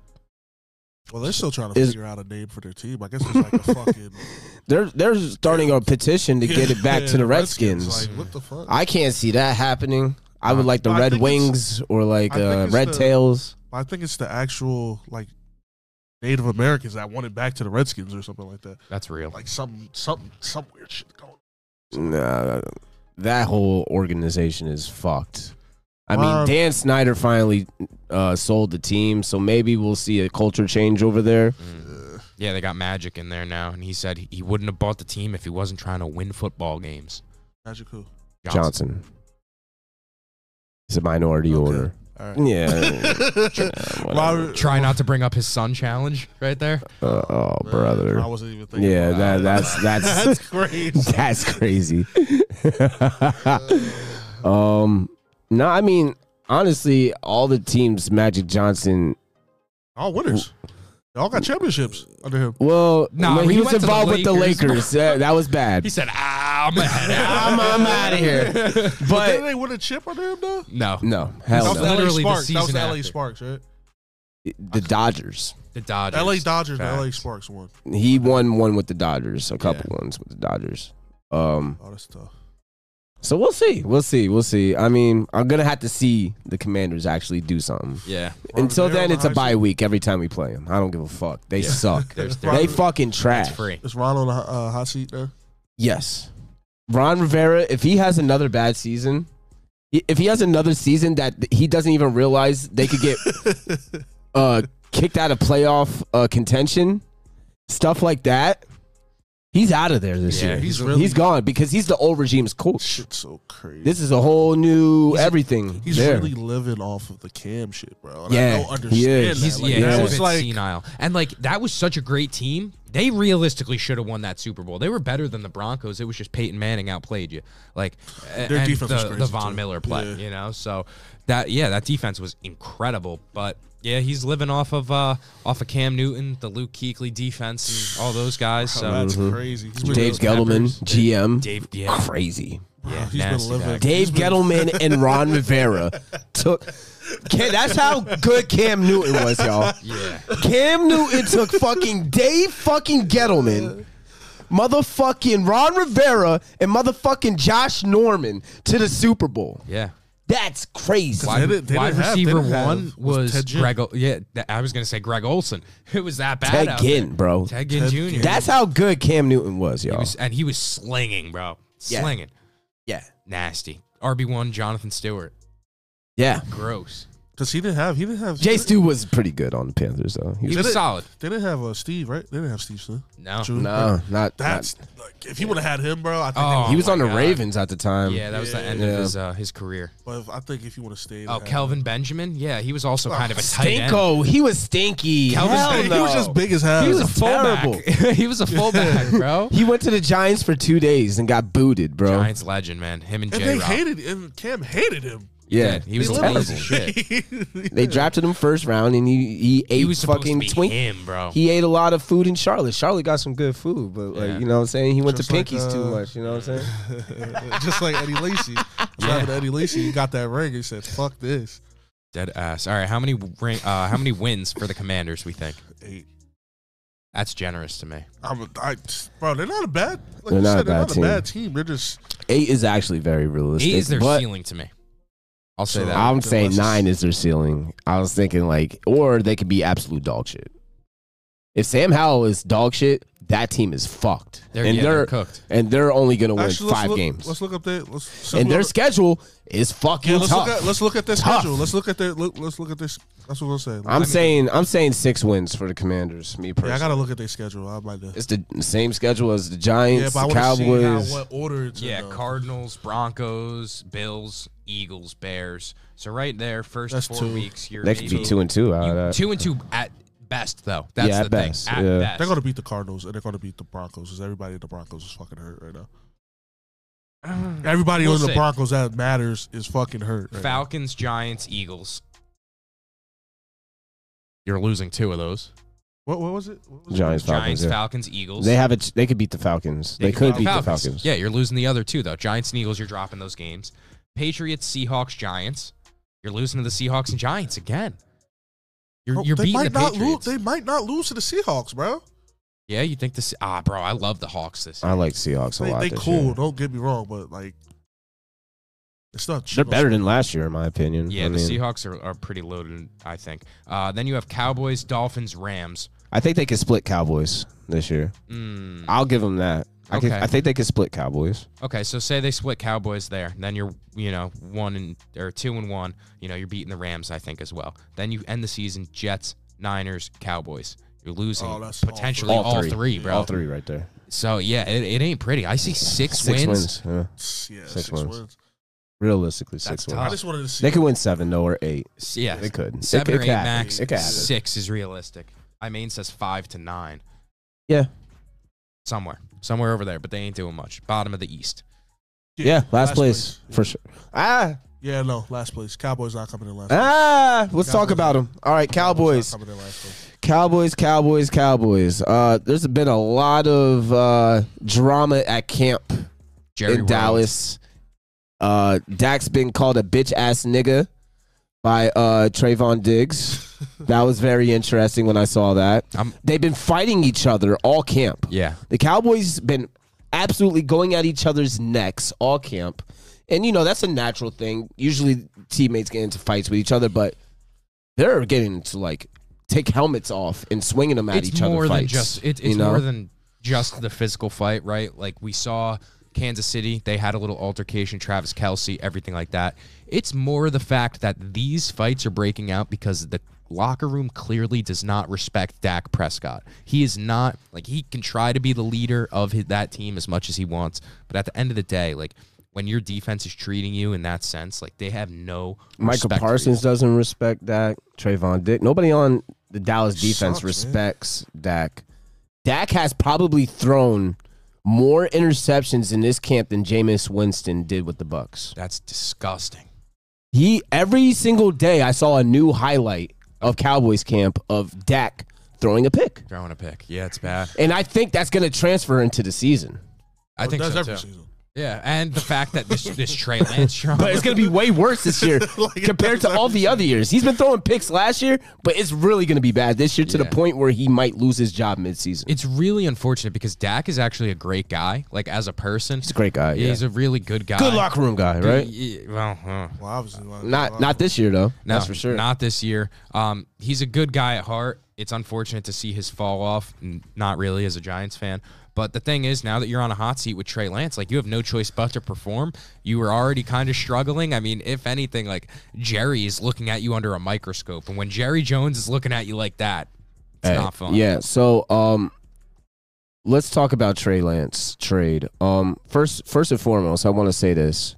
Speaker 3: Well, they're still trying to
Speaker 1: Is-
Speaker 3: figure out a name for their team. I guess it's like a fucking.
Speaker 1: They're starting a petition to get it back to the Redskins.
Speaker 3: Like, what the fuck?
Speaker 1: I can't see that happening. I would like the
Speaker 3: I
Speaker 1: Red
Speaker 3: think it's-
Speaker 1: Wings or like
Speaker 3: I think it's
Speaker 1: Red
Speaker 3: the-
Speaker 1: Tails.
Speaker 3: I think it's the actual like Native Americans that wanted back to the Redskins or something like that.
Speaker 2: That's real.
Speaker 3: Like some weird shit going on.
Speaker 1: Nah, that whole organization is fucked. I mean, Dan Snyder finally sold the team, so maybe we'll see a culture change over there.
Speaker 2: Yeah, they got Magic in there now, and he said he wouldn't have bought the team if he wasn't trying to win football games.
Speaker 3: Magic who?
Speaker 1: Johnson. It's a minority order.
Speaker 3: All right.
Speaker 1: Yeah.
Speaker 2: Try not to bring up his son challenge right there.
Speaker 1: Oh, brother.
Speaker 3: I wasn't even thinking.
Speaker 1: Yeah,
Speaker 3: about
Speaker 1: that's
Speaker 3: that's crazy.
Speaker 1: That's crazy. No, I mean, honestly, all the teams Magic Johnson.
Speaker 3: All winners. They all got championships under him.
Speaker 1: Well,
Speaker 2: Nah,
Speaker 1: when
Speaker 2: he
Speaker 1: he was
Speaker 2: went to the
Speaker 1: involved with the
Speaker 2: Lakers.
Speaker 1: Lakers, that was bad.
Speaker 2: He said, I'm out of here.
Speaker 3: But
Speaker 1: But
Speaker 3: didn't they win a chip under him though?
Speaker 2: No.
Speaker 1: no,
Speaker 3: That
Speaker 1: hell
Speaker 3: was
Speaker 1: no.
Speaker 3: the LA
Speaker 2: Literally the
Speaker 3: Sparks. That was
Speaker 2: season
Speaker 3: the LA
Speaker 2: after.
Speaker 3: Sparks, right?
Speaker 1: The Dodgers.
Speaker 2: The Dodgers.
Speaker 3: LA Dodgers and
Speaker 2: Facts.
Speaker 3: LA Sparks won.
Speaker 1: He won one with the Dodgers, a couple ones with the Dodgers.
Speaker 3: Oh, that's tough.
Speaker 1: So we'll see. We'll see. I mean, I'm gonna have to see the Commanders actually do something.
Speaker 2: Yeah.
Speaker 1: Until
Speaker 3: Rivera
Speaker 1: then, it's a
Speaker 3: on the
Speaker 1: bye
Speaker 3: high
Speaker 1: week every time we play them. I don't give a fuck. They suck.
Speaker 2: There's
Speaker 1: They fucking trash.
Speaker 2: That's free.
Speaker 3: Is Ron on the hot seat there?
Speaker 1: Yes. Ron Rivera, if he has another bad season, if he has another season that he doesn't even realize they could get kicked out of playoff contention, stuff like that, he's out of there this
Speaker 2: Yeah,
Speaker 1: year.
Speaker 3: he's really-
Speaker 1: He's gone because he's the old regime's coach.
Speaker 3: Shit's so crazy.
Speaker 1: This is a whole new everything.
Speaker 3: He's
Speaker 1: there.
Speaker 3: really living off of the Cam shit, bro. And
Speaker 1: Yeah,
Speaker 3: I don't understand
Speaker 1: he is.
Speaker 3: that.
Speaker 2: He's,
Speaker 3: Like,
Speaker 2: yeah,
Speaker 3: that
Speaker 2: he's
Speaker 3: was
Speaker 2: a bit
Speaker 3: like
Speaker 2: senile. And, like, that was such a great team. They realistically should have won that Super Bowl. They were better than the Broncos. It was just Peyton Manning outplayed you. Like,
Speaker 3: Their
Speaker 2: and
Speaker 3: defense was
Speaker 2: the
Speaker 3: crazy,
Speaker 2: Von
Speaker 3: too.
Speaker 2: Miller play,
Speaker 3: Yeah.
Speaker 2: you know? So, that defense was incredible. But, yeah, he's living off of Cam Newton, the Luke Kuechly defense, and all those guys. So,
Speaker 3: that's crazy. He's been
Speaker 1: Dave
Speaker 3: living-
Speaker 1: Gettleman, GM.
Speaker 2: Dave, yeah.
Speaker 1: Crazy.
Speaker 2: Yeah,
Speaker 3: He's been
Speaker 2: nasty
Speaker 3: living-
Speaker 2: guy.
Speaker 1: Dave Gettleman and Ron Rivera took. That's how good Cam Newton was, y'all.
Speaker 2: Yeah.
Speaker 1: Cam Newton took fucking Dave fucking Gettleman, motherfucking Ron Rivera, and motherfucking Josh Norman to the Super Bowl.
Speaker 2: Yeah.
Speaker 1: That's crazy.
Speaker 3: They didn't
Speaker 2: Wide
Speaker 3: have-
Speaker 2: receiver
Speaker 3: they didn't have-
Speaker 2: one was
Speaker 3: Ted Ginn.
Speaker 2: Greg. I was gonna say Greg Olson. It was that bad.
Speaker 1: Ted
Speaker 2: out
Speaker 1: Ginn,
Speaker 2: there.
Speaker 1: bro.
Speaker 2: Ted Ginn
Speaker 3: Ted
Speaker 2: Jr.
Speaker 3: Ginn.
Speaker 1: That's how good Cam Newton was, y'all.
Speaker 2: He was slinging, bro.
Speaker 1: Yeah.
Speaker 2: Slinging.
Speaker 1: Yeah.
Speaker 2: Nasty. RB1 Jonathan Stewart.
Speaker 1: Yeah.
Speaker 2: Gross.
Speaker 3: Because he didn't have
Speaker 1: Jay Stu was pretty good on the Panthers, though.
Speaker 2: He was solid.
Speaker 3: They didn't have Steve, right? They didn't have Steve Smith.
Speaker 2: No.
Speaker 3: True.
Speaker 1: no, not
Speaker 3: That's like, if he would have had him, bro. I think
Speaker 2: Oh,
Speaker 1: He was
Speaker 2: my
Speaker 1: on the
Speaker 2: God.
Speaker 1: Ravens at the time.
Speaker 2: Yeah, that was the end
Speaker 1: Yeah.
Speaker 2: of his career.
Speaker 3: but I think if he would have stayed,
Speaker 2: Oh, Kelvin Benjamin. Yeah, he was also kind of a tight end.
Speaker 1: Stinko, he was stinky.
Speaker 2: Kelvin
Speaker 1: Hell
Speaker 2: Benjamin,
Speaker 1: no.
Speaker 3: he was just big as hell.
Speaker 2: He was a
Speaker 1: terrible.
Speaker 2: fullback. He was a fullback, bro.
Speaker 1: He went to the Giants for 2 days and got booted, bro.
Speaker 2: Giants legend, man. Him and
Speaker 3: and
Speaker 2: J.
Speaker 3: they hated, and Cam hated him.
Speaker 1: Yeah,
Speaker 2: He was
Speaker 3: They
Speaker 2: a
Speaker 3: literally-
Speaker 2: piece of shit.
Speaker 1: they drafted him first round, and he ate
Speaker 2: He was supposed
Speaker 1: fucking
Speaker 2: to be
Speaker 1: twink.
Speaker 2: him, bro.
Speaker 1: He ate a lot of food in Charlotte. Charlotte got some good food, but like
Speaker 2: Yeah.
Speaker 1: you know what I'm saying, he went
Speaker 3: Just
Speaker 1: to
Speaker 3: like,
Speaker 1: Pinkies too much. You know what I'm saying?
Speaker 3: Just like Eddie Lacy. Driving Eddie Lacy, he got that ring. He said, "Fuck this."
Speaker 2: Dead ass. All right, how many wins for the Commanders? We think
Speaker 3: 8.
Speaker 2: that's generous to me.
Speaker 3: Bro, they're not a bad. Like
Speaker 1: They're
Speaker 3: you
Speaker 1: not
Speaker 3: said,
Speaker 1: a
Speaker 3: they're
Speaker 1: bad
Speaker 3: not
Speaker 1: team.
Speaker 3: a bad team. They're just
Speaker 1: 8 is actually very realistic.
Speaker 2: 8 is their
Speaker 1: but
Speaker 2: ceiling to me. I'll say
Speaker 3: So
Speaker 2: that.
Speaker 1: I'm
Speaker 3: Then
Speaker 1: saying
Speaker 3: let's
Speaker 1: 9 is their ceiling. I was thinking like, or they could be absolute dog shit. If Sam Howell is dog shit, that team is fucked,
Speaker 2: They're cooked.
Speaker 1: and they're only gonna win
Speaker 3: actually,
Speaker 1: 5 games.
Speaker 3: Let's look up there. Let's
Speaker 1: And their schedule is fucking
Speaker 3: let's
Speaker 1: tough.
Speaker 3: look at their
Speaker 1: Tough.
Speaker 3: schedule. Let's look at their. Let's look at this. That's what we'll say.
Speaker 1: I'm saying 6 wins for the Commanders. Me personally,
Speaker 3: Yeah, I gotta look at their schedule. I might.
Speaker 1: it's the same schedule as the Giants,
Speaker 3: Yeah, but I
Speaker 1: the
Speaker 3: want to see
Speaker 1: Cowboys.
Speaker 3: what order it's
Speaker 2: Yeah,
Speaker 3: in. though.
Speaker 2: Cardinals, Broncos, Bills, Eagles, Bears. So right there, first
Speaker 3: That's
Speaker 2: 4
Speaker 3: 2.
Speaker 2: weeks, you're
Speaker 1: They could be
Speaker 2: maybe
Speaker 1: 2-2 out of that.
Speaker 2: 2-2 at best, though. That's
Speaker 1: Yeah,
Speaker 2: the
Speaker 1: at
Speaker 2: thing.
Speaker 1: best,
Speaker 2: At
Speaker 1: yeah.
Speaker 2: best.
Speaker 3: They're gonna beat the Cardinals and they're gonna beat the Broncos because everybody in the Broncos is fucking hurt right now. Everybody
Speaker 2: We'll
Speaker 3: on the
Speaker 2: see.
Speaker 3: Broncos that matters is fucking hurt. Right
Speaker 2: Falcons, Giants, Eagles. You're losing 2 of those.
Speaker 3: now. What was it? What was
Speaker 1: Giants,
Speaker 3: it?
Speaker 1: Falcons.
Speaker 2: Giants,
Speaker 1: Yeah.
Speaker 2: Falcons, Eagles.
Speaker 1: They have it. They could beat the Falcons. They could beat the Falcons.
Speaker 2: Yeah, you're losing the other 2, though. Giants and Eagles, you're dropping those games. Patriots, Seahawks, Giants. You're losing to the Seahawks and Giants again. You're
Speaker 3: They
Speaker 2: beating
Speaker 3: might
Speaker 2: the
Speaker 3: not
Speaker 2: Patriots.
Speaker 3: lose. They might not lose to the Seahawks, bro.
Speaker 2: Yeah, you think this? Bro, I love the Hawks this year.
Speaker 1: I like Seahawks a lot.
Speaker 3: They
Speaker 1: this
Speaker 3: cool.
Speaker 1: year.
Speaker 3: Don't get me wrong, but like It's not.
Speaker 1: They're better than last year, in my opinion.
Speaker 2: Yeah,
Speaker 1: I
Speaker 2: the
Speaker 1: mean,
Speaker 2: Seahawks are pretty loaded, I think. Then you have Cowboys, Dolphins, Rams.
Speaker 1: I think they can split Cowboys this year. I'll give them that.
Speaker 2: Okay.
Speaker 1: I think they can split Cowboys.
Speaker 2: Okay, so say they split Cowboys there, then you're 2-1. You're beating the Rams, I think, as well. Then you end the season Jets, Niners, Cowboys. You're losing potentially all three, bro.
Speaker 1: All three right there.
Speaker 2: So yeah, it ain't pretty. I see six wins.
Speaker 1: Yeah.
Speaker 3: Yeah,
Speaker 1: Six wins. Realistically, six wins.
Speaker 2: tough.
Speaker 3: I just wanted to see.
Speaker 1: They could win 7 though, or 8.
Speaker 2: Yeah,
Speaker 1: They could.
Speaker 2: 7 or 8
Speaker 1: could happen.
Speaker 2: max.
Speaker 1: It could happen.
Speaker 2: 6 is realistic. My main says 5 to 9.
Speaker 1: Yeah.
Speaker 2: Somewhere over there, but they ain't doing much. Bottom of the East.
Speaker 1: Yeah, last place for sure.
Speaker 3: Yeah, no, last place. Cowboys not coming in last place.
Speaker 1: Let's talk about them. All right, Cowboys.
Speaker 3: Not coming in last place.
Speaker 1: Cowboys. There's been a lot of drama at camp
Speaker 2: Jerry
Speaker 1: in Dallas. Dak's been called a bitch ass nigga by Trayvon Diggs. That was very interesting when I saw that. They've been fighting each other all camp.
Speaker 2: Yeah.
Speaker 1: The Cowboys been absolutely going at each other's necks all camp. And, that's a natural thing. Usually teammates get into fights with each other, but they're getting to, take helmets off and swinging them at each other fights.
Speaker 2: It's more than just the physical fight, right? Like we saw Kansas City, they had a little altercation, Travis Kelce, everything like that. It's more the fact that these fights are breaking out because the locker room clearly does not respect Dak Prescott. He is not, he can try to be the leader of that team as much as he wants, but at the end of the day, when your defense is treating you in that sense, they have no
Speaker 1: Michael
Speaker 2: respect
Speaker 1: Parsons doesn't respect Dak. Trayvon Diggs. Nobody on the Dallas defense
Speaker 3: Sucks,
Speaker 1: respects Dak. Dak has probably thrown more interceptions in this camp than Jameis Winston did with the Bucs.
Speaker 2: That's disgusting.
Speaker 1: Every single day I saw a new highlight of Cowboys camp of Dak throwing a pick.
Speaker 2: Yeah, it's bad.
Speaker 1: And I think that's going to transfer into the season.
Speaker 2: I think
Speaker 3: That's
Speaker 2: so
Speaker 3: every
Speaker 2: too.
Speaker 3: season.
Speaker 2: Yeah, and the fact that this Trey Lance drama.
Speaker 1: But it's going to be way worse this year compared to all the other years. He's been throwing picks last year, but it's really going to be bad this year to the point where he might lose his job midseason.
Speaker 2: It's really unfortunate because Dak is actually a great guy, as a person.
Speaker 1: He's a great guy.
Speaker 2: He's a really good guy.
Speaker 1: Good locker room guy, right?
Speaker 2: Well,
Speaker 3: Well, obviously.
Speaker 1: Not this year, though.
Speaker 2: no,
Speaker 1: That's for sure.
Speaker 2: Not this year. He's a good guy at heart. It's unfortunate to see his fall off. Not really as a Giants fan. But the thing is, now that you're on a hot seat with Trey Lance, you have no choice but to perform. You were already kind of struggling. I mean, if anything, Jerry is looking at you under a microscope. And when Jerry Jones is looking at you like that, it's not fun.
Speaker 1: Yeah, so let's talk about Trey Lance trade. First and foremost, I want to say this.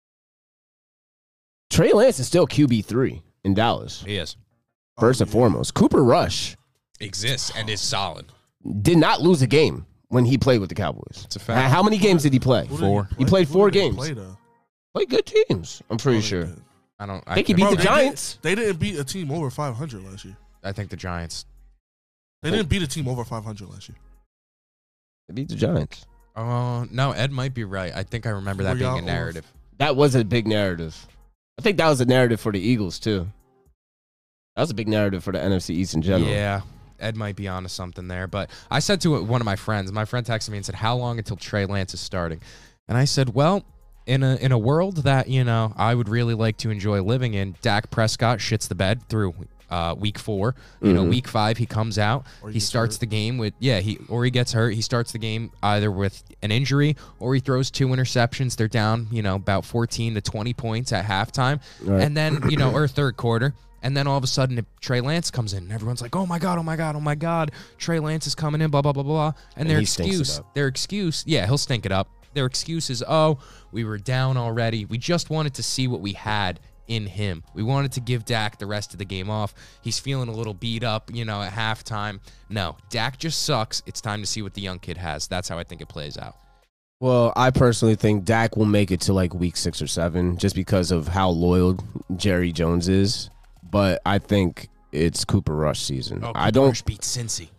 Speaker 1: Trey Lance is still QB3 in Dallas.
Speaker 2: He is.
Speaker 1: First and foremost. Cooper Rush
Speaker 2: Exists and is solid.
Speaker 1: did not lose a game when he played with the Cowboys.
Speaker 2: It's a fact.
Speaker 1: How many games did he play?
Speaker 2: 4.
Speaker 1: He played 4
Speaker 3: Who did he
Speaker 1: games.
Speaker 3: play, though?
Speaker 1: Played good teams, I'm pretty sure.
Speaker 2: I
Speaker 1: think he beat
Speaker 3: Bro,
Speaker 1: the Giants.
Speaker 3: They didn't beat a team over 500 last year.
Speaker 2: I think the Giants.
Speaker 3: They didn't beat a team over 500 last year.
Speaker 1: They beat the Giants.
Speaker 2: Oh, no, Ed might be right. I think I remember that
Speaker 3: Were
Speaker 2: being
Speaker 3: y'all
Speaker 2: a narrative.
Speaker 1: That was a big narrative. I think that was a narrative for the Eagles, too. That was a big narrative for the NFC East in general.
Speaker 2: Yeah, Ed might be onto something there. But I said to one of my friends texted me and said, how long until Trey Lance is starting? And I said, well, in a world that, I would really like to enjoy living in, Dak Prescott shits the bed through week 4. Week 5 he comes out, he starts the game with he gets hurt. He starts the game either with an injury or he throws 2 interceptions. They're down, about 14 to 20 points at halftime, and then or third quarter. And then all of a sudden, Trey Lance comes in, and everyone's like, oh, my God, Trey Lance is coming in, blah, blah, blah, blah. And their excuse, he'll stink it up. Their excuse is, oh, we were down already. We just wanted to see what we had in him. We wanted to give Dak the rest of the game off. He's feeling a little beat up, at halftime. No, Dak just sucks. It's time to see what the young kid has. That's how I think it plays out.
Speaker 1: Well, I personally think Dak will make it to week 6 or 7 just because of how loyal Jerry Jones is. But I think it's Cooper Rush season.
Speaker 2: Oh, Cooper Rush beats Cincy.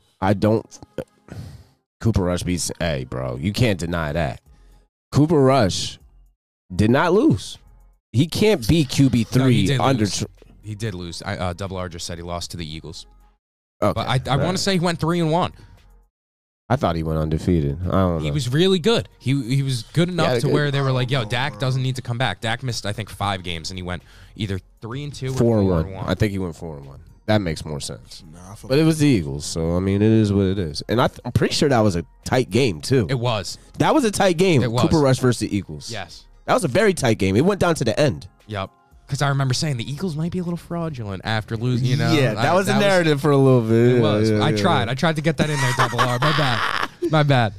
Speaker 1: Cooper Rush beats. Hey, bro, you can't deny that. Cooper Rush did not lose. He can't be QB3 under.
Speaker 2: He did lose. Double R just said he lost to the Eagles.
Speaker 1: Okay,
Speaker 2: but I want to say he went 3-1.
Speaker 1: I thought he went undefeated. I don't know.
Speaker 2: He was really good. He was good enough
Speaker 1: Yeah,
Speaker 2: to
Speaker 1: good.
Speaker 2: where they were like, "Yo, Dak doesn't need to come back." Dak missed, I think, 5 games, and he went either 3-2 or
Speaker 1: 4-1. I think he went 4-1. That makes more sense.
Speaker 3: Nah, I feel
Speaker 1: But it was the Eagles, so I mean, it is what it is. And I'm pretty sure that was a tight game too.
Speaker 2: It was.
Speaker 1: That was a tight game.
Speaker 2: It was.
Speaker 1: Cooper Rush versus the Eagles.
Speaker 2: Yes.
Speaker 1: That was a very tight game. It went down to the end.
Speaker 2: Yep. Because I remember saying the Eagles might be a little fraudulent after losing. You know.
Speaker 1: Yeah, that was the narrative for a little bit.
Speaker 2: It was.
Speaker 1: Yeah,
Speaker 2: I
Speaker 1: yeah,
Speaker 2: tried.
Speaker 1: yeah.
Speaker 2: I tried to get that in there. Double R. My bad. My bad.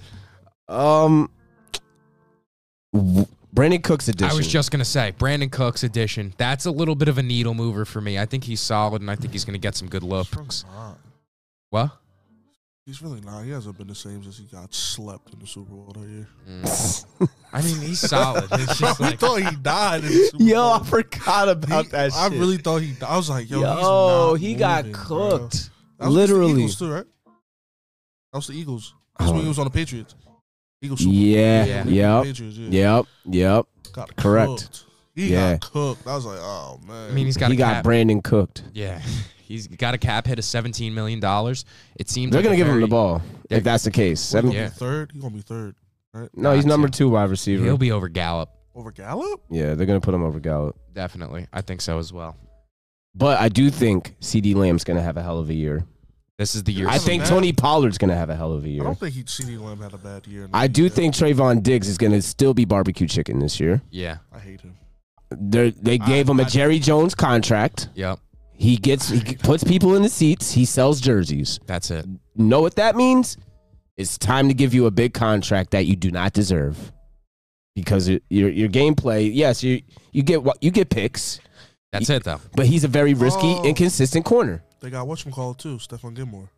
Speaker 1: Brandon Cooks edition.
Speaker 2: I was just gonna say Brandon Cooks edition. That's a little bit of a needle mover for me. I think he's solid, and I think he's gonna get some good looks. What?
Speaker 3: He's really not. He hasn't been the same since he got slept in the Super Bowl that year.
Speaker 2: I mean, he's solid. It's just
Speaker 3: I
Speaker 2: like,
Speaker 3: thought he died in the Super
Speaker 1: Yo,
Speaker 3: Bowl.
Speaker 1: I forgot about that
Speaker 3: I
Speaker 1: shit.
Speaker 3: really thought he died. I was like, yo, he's
Speaker 1: Yo,
Speaker 3: not
Speaker 1: he got
Speaker 3: moving,
Speaker 1: cooked.
Speaker 3: bro. That was
Speaker 1: Literally.
Speaker 3: the Eagles too, right? That was the Eagles. That's when he was on the Patriots. Eagles Super Bowl.
Speaker 1: Yeah,
Speaker 2: Yeah.
Speaker 1: yep,
Speaker 3: Patriots, yeah.
Speaker 1: yep.
Speaker 3: Got
Speaker 1: Correct.
Speaker 3: cooked. He
Speaker 1: Yeah.
Speaker 3: got cooked. I was like, oh man.
Speaker 2: I mean, he's got
Speaker 1: He
Speaker 2: a
Speaker 1: got
Speaker 2: cap.
Speaker 1: Brandon cooked.
Speaker 2: Yeah, he's got a cap hit of $17 million. It seems
Speaker 1: They're
Speaker 2: like
Speaker 1: gonna
Speaker 2: a
Speaker 1: give him
Speaker 2: very-
Speaker 1: the ball if that's the case.
Speaker 3: He's
Speaker 1: Seven.
Speaker 3: gonna
Speaker 2: Yeah.
Speaker 3: be third. He's gonna be third, right?
Speaker 1: No, he's
Speaker 2: Got
Speaker 1: number
Speaker 2: to.
Speaker 1: 2 wide receiver.
Speaker 2: He'll be over Gallup.
Speaker 3: Over Gallup?
Speaker 1: Yeah, they're gonna put him over Gallup.
Speaker 2: Definitely, I think so as well.
Speaker 1: But I do think CD Lamb's gonna have a hell of a year.
Speaker 2: This is the year.
Speaker 1: I think
Speaker 3: bad.
Speaker 1: Tony Pollard's gonna have a hell of a
Speaker 3: I
Speaker 1: year.
Speaker 3: don't think CD Lamb had a bad year.
Speaker 1: I do think Trayvon Diggs is gonna still be barbecue chicken this year.
Speaker 2: Yeah.
Speaker 3: I hate him.
Speaker 1: They gave him a Jerry Jones contract.
Speaker 2: Yep.
Speaker 1: He puts people in the seats. He sells jerseys.
Speaker 2: That's it.
Speaker 1: Know what that means? It's time to give you a big contract that you do not deserve. Because your gameplay, yes, you get picks,
Speaker 2: That's it though.
Speaker 1: but he's a very risky,
Speaker 3: Oh.
Speaker 1: inconsistent corner.
Speaker 3: They got whatchamacallit too, Stephon Gilmore.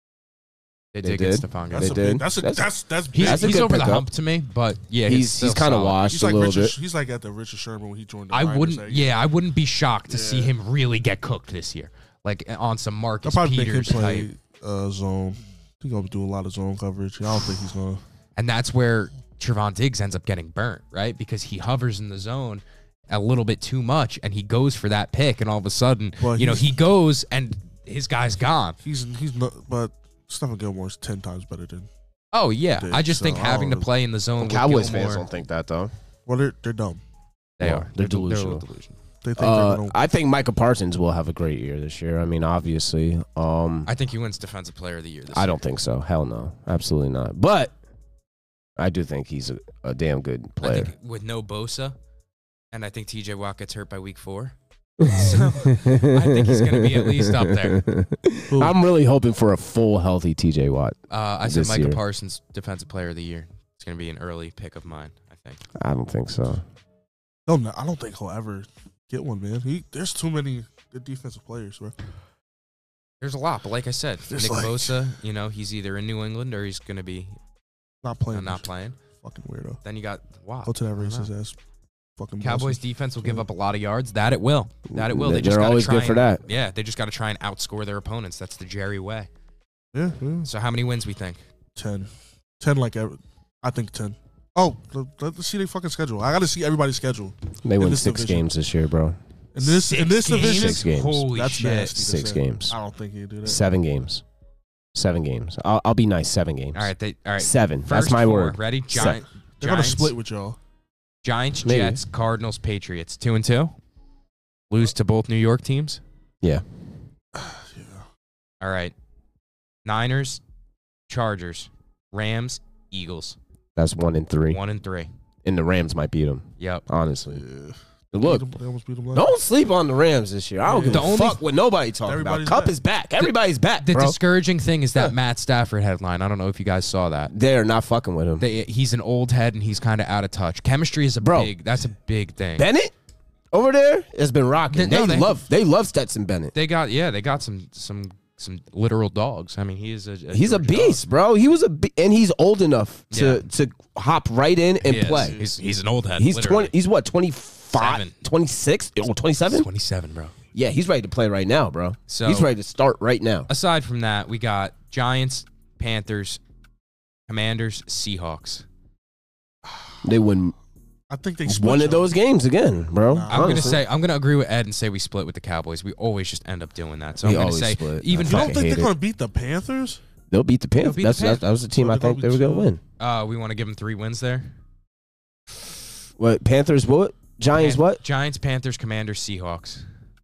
Speaker 2: They
Speaker 1: They
Speaker 2: did get
Speaker 1: did.
Speaker 2: Stephon
Speaker 3: That's
Speaker 2: Gilmore.
Speaker 1: They
Speaker 3: a
Speaker 1: did.
Speaker 3: big, that's
Speaker 2: He's,
Speaker 3: big.
Speaker 1: That's a
Speaker 2: he's
Speaker 1: good
Speaker 2: over the
Speaker 1: pickup.
Speaker 2: hump to me, but yeah,
Speaker 1: He's
Speaker 2: still
Speaker 1: kind of
Speaker 2: solid.
Speaker 1: washed
Speaker 3: He's
Speaker 1: a
Speaker 3: like
Speaker 1: little
Speaker 3: Richard.
Speaker 1: bit.
Speaker 3: He's like at the Richard Sherman when he joined the
Speaker 2: I
Speaker 3: Niners
Speaker 2: wouldn't.
Speaker 3: that year.
Speaker 2: Yeah, I wouldn't be shocked to see
Speaker 3: Yeah.
Speaker 2: him really get cooked this year, like on some
Speaker 3: They'll
Speaker 2: Marcus
Speaker 3: probably make him
Speaker 2: Peters
Speaker 3: play
Speaker 2: type.
Speaker 3: zone. He's gonna do a lot of zone coverage. I don't think he's gonna.
Speaker 2: And that's where Trevon Diggs ends up getting burnt, right? Because he hovers in the zone a little bit too much, and he goes for that pick, and all of a sudden,
Speaker 3: Well,
Speaker 2: he goes and his guy's gone.
Speaker 3: He's not. But Stephon Gilmore's 10 times better than.
Speaker 2: Oh yeah,
Speaker 3: Diggs,
Speaker 2: I just think
Speaker 3: so
Speaker 2: having to
Speaker 3: I'll-
Speaker 2: play in the zone with
Speaker 1: Cowboys
Speaker 2: Gilmore,
Speaker 1: fans don't think that though.
Speaker 3: Well, they're dumb.
Speaker 2: they
Speaker 1: Well,
Speaker 2: are.
Speaker 1: they're
Speaker 2: a little
Speaker 1: delusional.
Speaker 2: delusional.
Speaker 3: They think they're gonna.
Speaker 1: I think Micah Parsons will have a great year this year. I mean, obviously.
Speaker 2: I think he wins Defensive Player of the Year this
Speaker 1: I
Speaker 2: year.
Speaker 1: don't think so. Hell no. Absolutely not. But I do think he's a damn good
Speaker 2: I
Speaker 1: player.
Speaker 2: think with no Bosa, and I think TJ Watt gets hurt by week 4. So I think he's going to be at least up there.
Speaker 1: I'm really hoping for a full, healthy TJ Watt.
Speaker 2: I said
Speaker 1: This
Speaker 2: Micah
Speaker 1: year.
Speaker 2: Parsons, Defensive Player of the Year. It's going to be an early pick of mine, I think.
Speaker 1: I don't think so.
Speaker 3: No, I don't think he'll ever get one, man. There's too many good defensive players, bro.
Speaker 2: There's a lot, but like I said,
Speaker 3: There's
Speaker 2: Nick
Speaker 3: like-
Speaker 2: Bosa, he's either in New England or he's going to be
Speaker 3: Not playing.
Speaker 2: not playing.
Speaker 3: Fucking weirdo.
Speaker 2: Then you got Watt.
Speaker 3: Go to that
Speaker 2: I don't know.
Speaker 3: racist ass fucking
Speaker 2: Cowboys
Speaker 3: Boston.
Speaker 2: defense will give up a lot of yards. That it will. That it will. They just
Speaker 1: They're
Speaker 2: gotta
Speaker 1: always
Speaker 2: try
Speaker 1: good for
Speaker 2: and-
Speaker 1: that.
Speaker 2: Yeah, they just got to try and outscore their opponents. That's the Jerry way.
Speaker 3: Yeah.
Speaker 2: So how many wins we think?
Speaker 3: 10. 10 like every. I think 10. Oh, let's see their fucking schedule. I got to see everybody's schedule.
Speaker 1: They win
Speaker 3: this
Speaker 1: 6
Speaker 3: division.
Speaker 1: games this year, bro.
Speaker 3: In this division,
Speaker 1: 6 games.
Speaker 2: Holy
Speaker 3: that's
Speaker 2: shit.
Speaker 3: nasty. to
Speaker 1: 6
Speaker 3: say.
Speaker 1: games.
Speaker 3: I don't think he'd do that.
Speaker 1: 7 games. 7 games. I'll be nice. 7 games.
Speaker 2: All right.
Speaker 1: 7.
Speaker 2: First
Speaker 1: That's my
Speaker 2: 4.
Speaker 1: word.
Speaker 2: Ready?
Speaker 1: Seven.
Speaker 3: They're gonna
Speaker 2: Giants,
Speaker 3: split with y'all.
Speaker 2: Giants,
Speaker 1: Maybe.
Speaker 2: Jets, Cardinals, Patriots. 2-2. Lose to both New York teams.
Speaker 1: Yeah.
Speaker 3: Yeah.
Speaker 2: All right. Niners, Chargers, Rams, Eagles.
Speaker 1: That's 1 and 3.
Speaker 2: 1-3.
Speaker 1: And the Rams might beat them,
Speaker 2: Yep.
Speaker 1: honestly.
Speaker 3: Yeah.
Speaker 1: But look,
Speaker 3: They almost beat them last.
Speaker 1: don't sleep on the Rams this year. I don't
Speaker 3: Yeah.
Speaker 1: give
Speaker 2: The
Speaker 1: a
Speaker 2: only-
Speaker 1: fuck what nobody talking about.
Speaker 3: Everybody's
Speaker 1: Cup
Speaker 3: back.
Speaker 1: is back. Everybody's back,
Speaker 2: The
Speaker 1: bro.
Speaker 2: discouraging thing is that Matt Stafford headline. I don't know if you guys saw that.
Speaker 1: They're not fucking with him.
Speaker 2: He's an old head and he's kind of out of touch. Chemistry is that's a big thing.
Speaker 1: Bennett over there has been rocking.
Speaker 2: No,
Speaker 1: They love Stetson Bennett.
Speaker 2: They got some literal dogs. I mean, he is
Speaker 1: He's a
Speaker 2: Georgia dog.
Speaker 1: beast, bro. He was and he's old enough
Speaker 2: Yeah.
Speaker 1: to hop right in and
Speaker 2: He is.
Speaker 1: play.
Speaker 2: He's an old head.
Speaker 1: He's
Speaker 2: literally.
Speaker 1: 20. He's what, 25,
Speaker 2: Seven.
Speaker 1: 26, 27?
Speaker 2: 27, bro.
Speaker 1: Yeah, he's ready to play right now, bro.
Speaker 2: So-
Speaker 1: He's ready to start right now.
Speaker 2: Aside from that, we got Giants, Panthers, Commanders, Seahawks.
Speaker 1: They win
Speaker 3: I think they split
Speaker 1: one of
Speaker 3: y'all.
Speaker 1: those games again, bro.
Speaker 3: Nah.
Speaker 2: I'm gonna agree with Ed and say we split with the Cowboys. We always just end up doing that. So
Speaker 1: We
Speaker 2: I'm gonna
Speaker 1: always
Speaker 2: say
Speaker 1: split.
Speaker 2: even
Speaker 1: I
Speaker 3: You don't
Speaker 1: fucking
Speaker 3: think
Speaker 1: hate
Speaker 3: they're
Speaker 1: it.
Speaker 3: gonna beat the Panthers?
Speaker 1: They'll beat the Panthers.
Speaker 2: beat the Panthers.
Speaker 1: That was the team
Speaker 3: So
Speaker 1: I
Speaker 3: they're
Speaker 1: think they
Speaker 3: gonna
Speaker 1: were
Speaker 3: be
Speaker 1: going to win.
Speaker 2: We want to give them 3 wins there.
Speaker 1: What, Panthers what? Giants what?
Speaker 2: Giants, Panthers, Commanders, Seahawks.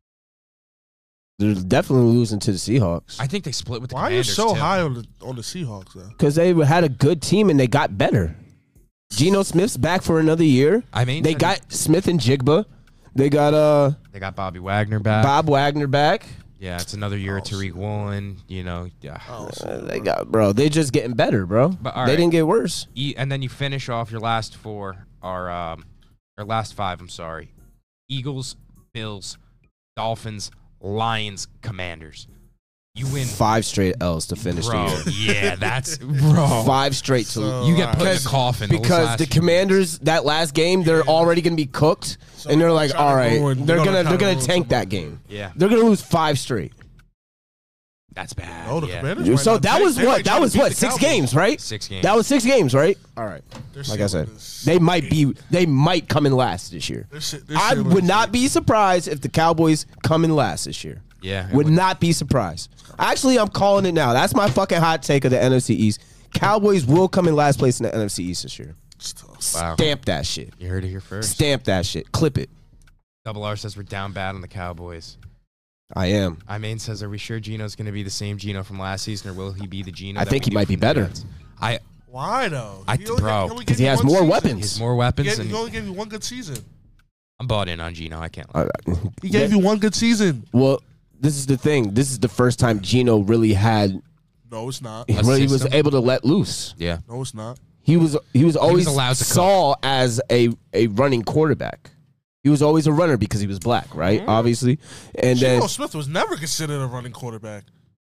Speaker 1: They're definitely losing to the Seahawks.
Speaker 2: I think they split with the
Speaker 3: Why are you
Speaker 2: Commanders
Speaker 3: so
Speaker 2: too.
Speaker 3: high on the Seahawks though?
Speaker 1: Because they had a good team and they got better. Geno Smith's back for another year.
Speaker 2: I mean,
Speaker 1: They got Smith and Jigba. They got
Speaker 2: they got Bobby Wagner back.
Speaker 1: Bob Wagner back.
Speaker 2: Yeah, it's another year of Tariq Woolen. You know, yeah.
Speaker 1: They got, bro. They just getting better, bro.
Speaker 2: But, all
Speaker 1: they
Speaker 2: right.
Speaker 1: didn't get worse.
Speaker 2: And then you finish off your last 4 are or last 5. I'm sorry. Eagles, Bills, Dolphins, Lions, Commanders. You win,
Speaker 1: 5 straight L's to finish
Speaker 2: bro.
Speaker 1: the year.
Speaker 2: Yeah, that's bro.
Speaker 1: 5 straight to
Speaker 3: So,
Speaker 2: You get put in
Speaker 3: alright.
Speaker 2: a coffin those
Speaker 1: because
Speaker 2: last
Speaker 1: the
Speaker 2: few
Speaker 1: Commanders that last game they're already gonna be cooked
Speaker 3: So
Speaker 1: and they're
Speaker 3: they're
Speaker 1: like,
Speaker 3: trying to
Speaker 1: all right,
Speaker 3: ruin-
Speaker 1: they're
Speaker 3: they're
Speaker 1: gonna
Speaker 3: trying to ruin
Speaker 1: tank that
Speaker 3: somebody.
Speaker 1: game.
Speaker 2: Yeah,
Speaker 1: They're gonna lose 5 straight.
Speaker 2: that's bad.
Speaker 3: No, the
Speaker 2: yeah.
Speaker 3: Commanders. might
Speaker 1: So
Speaker 3: not
Speaker 1: that
Speaker 3: take-
Speaker 1: was
Speaker 3: they
Speaker 1: what?
Speaker 3: might
Speaker 1: That
Speaker 3: try to
Speaker 1: was
Speaker 3: beat
Speaker 1: what?
Speaker 3: the
Speaker 1: 6
Speaker 3: Cowboys.
Speaker 1: games, right?
Speaker 2: 6 games.
Speaker 1: That was 6 games, right? All right.
Speaker 3: Their
Speaker 1: Like I said,
Speaker 3: ceiling is-
Speaker 1: they might come in last this year.
Speaker 3: their
Speaker 1: I
Speaker 3: ceiling
Speaker 1: would
Speaker 3: is-
Speaker 1: not be surprised if the Cowboys come in last this year.
Speaker 2: Yeah, it
Speaker 1: Would not be surprised. Actually, I'm calling it now. That's my fucking hot take of the NFC East. Cowboys will come in last place in the NFC East this year.
Speaker 3: It's tough.
Speaker 2: Wow.
Speaker 1: Stamp that shit.
Speaker 2: You heard it here first.
Speaker 1: Stamp that shit. Clip it.
Speaker 2: Double R says we're down bad on the Cowboys.
Speaker 1: I am.
Speaker 2: I main says, are we sure Geno's going to be the same Geno from last season, or will he be the Geno?
Speaker 1: I
Speaker 2: that
Speaker 1: think
Speaker 2: we
Speaker 1: he
Speaker 2: knew
Speaker 1: might be
Speaker 2: from the
Speaker 1: better.
Speaker 2: Jets? I
Speaker 3: Why though?
Speaker 2: I-
Speaker 3: He only-
Speaker 2: bro,
Speaker 3: he only
Speaker 1: 'cause
Speaker 3: gave
Speaker 1: he
Speaker 3: you
Speaker 1: has
Speaker 3: one
Speaker 1: more
Speaker 3: season.
Speaker 1: weapons.
Speaker 2: He has more weapons.
Speaker 3: He
Speaker 2: And
Speaker 3: only gave you one good season.
Speaker 2: I'm bought in on Geno. I can't.
Speaker 3: He gave you one good season.
Speaker 1: Well, this is the thing. This is the first time Geno really had.
Speaker 3: No, it's not.
Speaker 2: A
Speaker 1: Really was
Speaker 2: system?
Speaker 1: able to let loose.
Speaker 2: Yeah.
Speaker 3: No, it's not.
Speaker 1: He was always
Speaker 2: allowed to
Speaker 1: saw as a running quarterback. He was always a runner because he was black, right? Obviously, and then
Speaker 3: Geno Smith was never considered a running quarterback.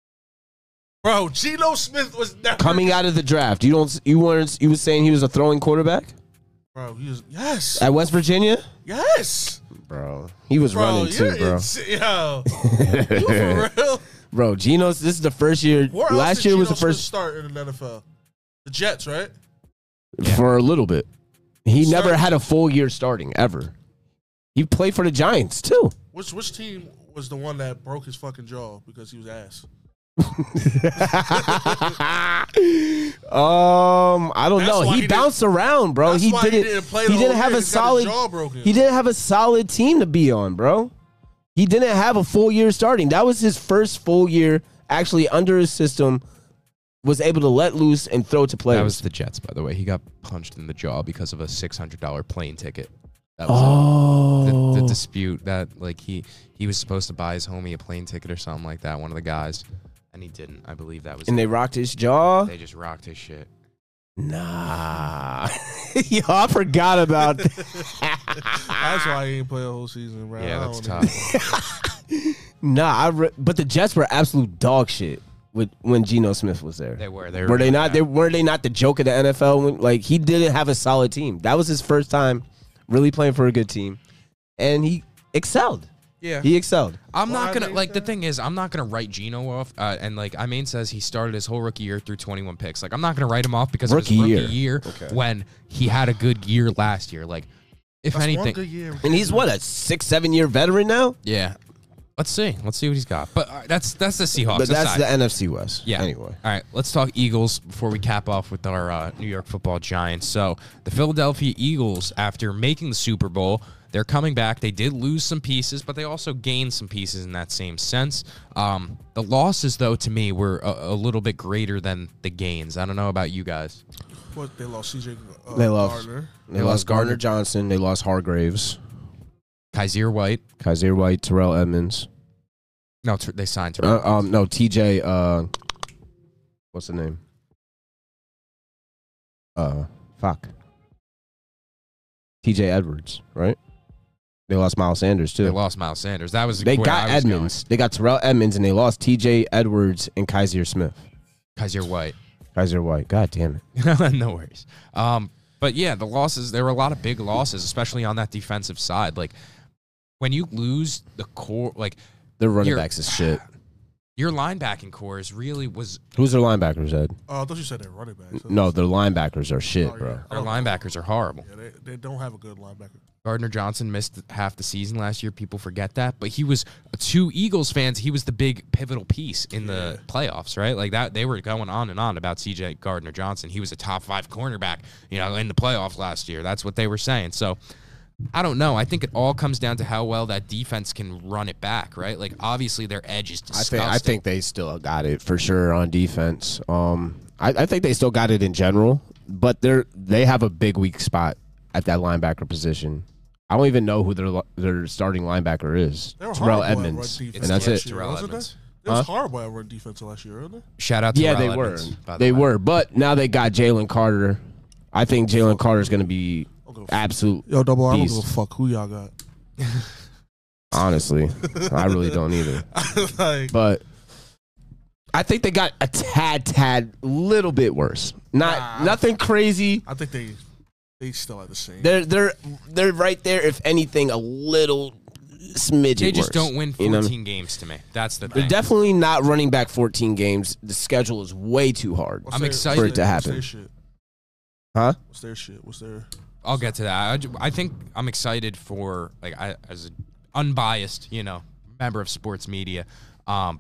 Speaker 3: Bro, Geno Smith was never
Speaker 1: coming out of the draft, you were saying he was a throwing quarterback
Speaker 3: Bro, he was yes.
Speaker 1: at West Virginia,
Speaker 3: Yes.
Speaker 1: bro. He was
Speaker 3: Bro,
Speaker 1: running too,
Speaker 3: you're
Speaker 1: bro.
Speaker 3: Yo. You for real?
Speaker 1: Bro, Geno's. This is the first year.
Speaker 3: Where else
Speaker 1: Last
Speaker 3: did
Speaker 1: year was the
Speaker 3: Geno Smith
Speaker 1: first
Speaker 3: start in the NFL. The Jets, right?
Speaker 1: for a little bit. He
Speaker 3: Started-
Speaker 1: never had a full year starting ever. He played for the Giants too.
Speaker 3: Which team was the one that broke his fucking jaw because he was ass?
Speaker 1: I don't
Speaker 3: That's
Speaker 1: know.
Speaker 3: why
Speaker 1: He
Speaker 3: he
Speaker 1: bounced around, bro.
Speaker 3: That's
Speaker 1: He
Speaker 3: why he
Speaker 1: didn't.
Speaker 3: didn't play
Speaker 1: He
Speaker 3: the
Speaker 1: didn't
Speaker 3: whole
Speaker 1: have
Speaker 3: year.
Speaker 1: a
Speaker 3: He's got his
Speaker 1: solid.
Speaker 3: jaw broken.
Speaker 1: He didn't have a solid team to be on, bro. He didn't have a full year starting. That was his first full year actually under his system. Was able to let loose and throw to players.
Speaker 2: That was the Jets, by the way. He got punched in the jaw because of a $600 plane ticket. That was the dispute that like he was supposed to buy his homie a plane ticket or something like that. One of the guys, and he didn't. I believe that was.
Speaker 1: And they rocked his jaw.
Speaker 2: They just rocked his shit.
Speaker 1: Nah, yo, I forgot about that.
Speaker 3: That's why he didn't play a whole season, bro.
Speaker 2: Yeah,
Speaker 3: I
Speaker 2: that's
Speaker 3: don't
Speaker 2: tough.
Speaker 1: Nah, but the Jets were absolute dog shit when Geno Smith was there.
Speaker 2: They were.
Speaker 1: Were they not? Were they not the joke of the NFL? Like he didn't have a solid team. That was his first time really playing for a good team, and he excelled.
Speaker 2: Yeah.
Speaker 1: He excelled.
Speaker 2: I'm
Speaker 3: Well,
Speaker 2: not
Speaker 3: I
Speaker 2: gonna
Speaker 3: think
Speaker 2: like the
Speaker 3: that-
Speaker 2: thing is I'm not gonna write Geno off. And like Imain says, he started his whole rookie year through 21 picks. Like I'm not gonna write him off because of his
Speaker 1: Rookie
Speaker 2: rookie year when he had a good year last year. Like if
Speaker 3: That's one
Speaker 2: anything,
Speaker 3: good year.
Speaker 1: And he's what, a 6-7 year veteran now?
Speaker 2: yeah. Let's see what he's got. But that's the Seahawks.
Speaker 1: But that's
Speaker 2: aside.
Speaker 1: the NFC West.
Speaker 2: Yeah.
Speaker 1: Anyway.
Speaker 2: All right, let's talk Eagles before we cap off with our New York Football Giants. So the Philadelphia Eagles, after making the Super Bowl, they're coming back. They did lose some pieces, but they also gained some pieces in that same sense. The losses, though, to me, were a little bit greater than the gains. I don't know about you guys.
Speaker 3: What, they lost CJ
Speaker 1: They lost.
Speaker 3: Gardner.
Speaker 1: They lost Gardner Johnson. They lost Hargraves.
Speaker 2: Kaiser White.
Speaker 1: Kaiser White, Terrell Edmonds.
Speaker 2: No, they signed Terrell.
Speaker 1: No, TJ. What's the name? Fuck. TJ Edwards, right? They lost Miles Sanders too.
Speaker 2: They lost Miles Sanders. That was
Speaker 1: They
Speaker 2: where
Speaker 1: got
Speaker 2: I was
Speaker 1: Edmonds. They got Terrell Edmonds, and they lost TJ Edwards and Kaiser Smith.
Speaker 2: going. Kaiser White.
Speaker 1: Kaiser White. God damn it.
Speaker 2: No worries. But yeah, the losses, there were a lot of big losses, especially on that defensive side. Like when you lose the core, like
Speaker 1: Their running
Speaker 2: You're-
Speaker 1: backs is shit.
Speaker 2: your linebacking core is really was
Speaker 1: Who's their linebackers, Ed?
Speaker 3: Oh, I thought you said they're running backs.
Speaker 1: No, their linebackers are shit,
Speaker 3: Oh,
Speaker 1: bro.
Speaker 3: yeah.
Speaker 2: their linebackers are horrible.
Speaker 3: Yeah, they don't have a good linebacker.
Speaker 2: Gardner Johnson missed half the season last year. People forget that. But he was, to Eagles fans, he was the big pivotal piece in the playoffs, right? Like that, they were going on and on about C.J. Gardner Johnson. He was a top 5 cornerback, in the playoffs last year. That's what they were saying. So I don't know. I think it all comes down to how well that defense can run it back, right? Like, obviously, their edge is disgusting.
Speaker 1: I think they still got it for sure on defense. I think they still got it in general, but they have a big weak spot at that linebacker position. I don't even know who their starting linebacker is. Terrell Edmonds, and that's it.
Speaker 2: Terrell Edmonds.
Speaker 3: It was horrible at run defense last year, wasn't it?
Speaker 2: Shout out to Terrell
Speaker 1: they
Speaker 2: Edmonds,
Speaker 1: were. They were, but now they got Jalen Carter. I think Jalen Carter is going to be absolute.
Speaker 3: Yo, Double R, I don't
Speaker 1: beast.
Speaker 3: give a fuck who y'all got.
Speaker 1: Honestly, I really don't either. But I think they got a tad little bit worse. Nothing crazy.
Speaker 3: I think they still have the same.
Speaker 1: They're right there. If anything, a little smidge.
Speaker 2: They just
Speaker 1: worse.
Speaker 2: don't win 14 games to me. That's the thing.
Speaker 1: They're definitely not running back 14 games. The schedule is way too hard.
Speaker 2: I'm excited
Speaker 1: for it to happen.
Speaker 3: What's their shit?
Speaker 1: Huh?
Speaker 3: What's their shit? What's their?
Speaker 2: I'll get to that. I think I'm excited for, as an unbiased, member of sports media. I'm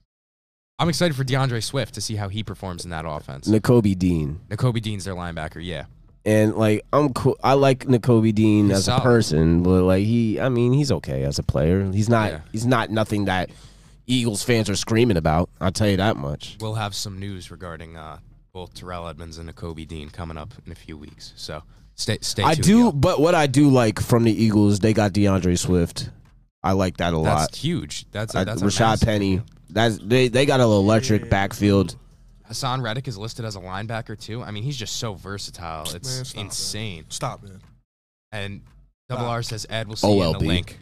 Speaker 2: excited for DeAndre Swift to see how he performs in that offense.
Speaker 1: Nakobe Dean.
Speaker 2: Nakobe Dean's their linebacker, yeah.
Speaker 1: And I'm cool. I like Nakobe Dean
Speaker 2: He's
Speaker 1: as
Speaker 2: solid.
Speaker 1: a person, but he's okay as a player. He's not nothing that Eagles fans are screaming about. I'll tell you that much.
Speaker 2: We'll have some news regarding both Terrell Edmonds and Nakobe Dean coming up in a few weeks. So stay tuned.
Speaker 1: But what I do like from the Eagles, they got DeAndre Swift. I like that a lot.
Speaker 2: That's huge. That's
Speaker 1: Rashad Penny. They got an electric backfield.
Speaker 2: Hassan Reddick is listed as a linebacker too. I mean, he's just so versatile. It's insane.
Speaker 3: Man. Stop, man.
Speaker 2: And Double R says Ed will see you in the link.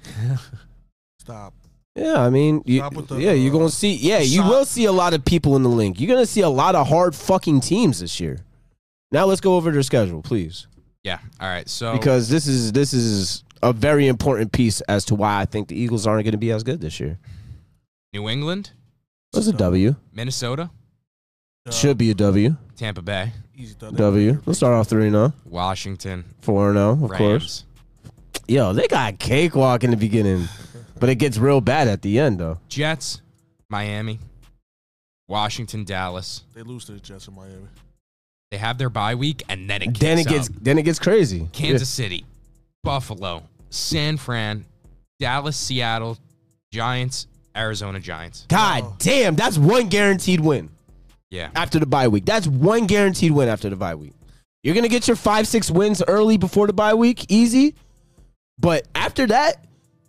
Speaker 3: Stop.
Speaker 1: Yeah, I mean, you're gonna see. Yeah, you will see a lot of people in the link. You're gonna see a lot of hard fucking teams this year. Now let's go over their schedule, please.
Speaker 2: Yeah. All right. So
Speaker 1: because this is a very important piece as to why I think the Eagles aren't going to be as good this year.
Speaker 2: New England.
Speaker 1: That's a W.
Speaker 2: Minnesota.
Speaker 1: Should be a W.
Speaker 2: Tampa Bay.
Speaker 3: Easy
Speaker 1: W. Let's start off 3-0.
Speaker 2: Washington.
Speaker 1: 4-0, of
Speaker 2: Rams.
Speaker 1: course. Yo, they got cakewalk in the beginning, but it gets real bad at the end, though.
Speaker 2: Jets. Miami. Washington. Dallas.
Speaker 3: They lose to the Jets in Miami.
Speaker 2: They have their bye week, and then it
Speaker 1: gets crazy.
Speaker 2: Kansas City, Buffalo, San Fran, Dallas, Seattle, Giants, Arizona Giants.
Speaker 1: God damn, that's one guaranteed win.
Speaker 2: Yeah.
Speaker 1: After the bye week. That's one guaranteed win after the bye week. You're going to get your 5-6 wins early before the bye week. Easy. But after that,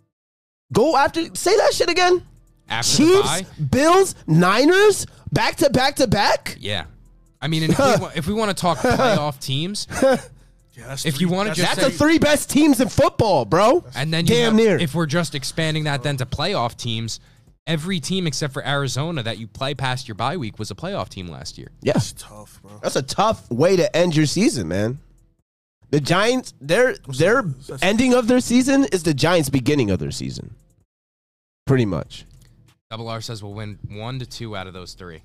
Speaker 1: say that shit again.
Speaker 2: After
Speaker 1: Chiefs,
Speaker 2: the bye?
Speaker 1: Bills, Niners, back to back to back.
Speaker 2: Yeah. I mean, and if we want to talk playoff teams, if you want to just
Speaker 1: that's the 3 best teams in football, bro.
Speaker 2: And then near. If we're just expanding that then to playoff teams, every team except for Arizona that you play past your bye week was a playoff team last year.
Speaker 1: Yeah.
Speaker 3: That's tough, bro.
Speaker 1: That's a tough way to end your season, man. The Giants, their ending of their season is the Giants' beginning of their season. Pretty much.
Speaker 2: Double R says we'll win 1 to 2 out of those 3.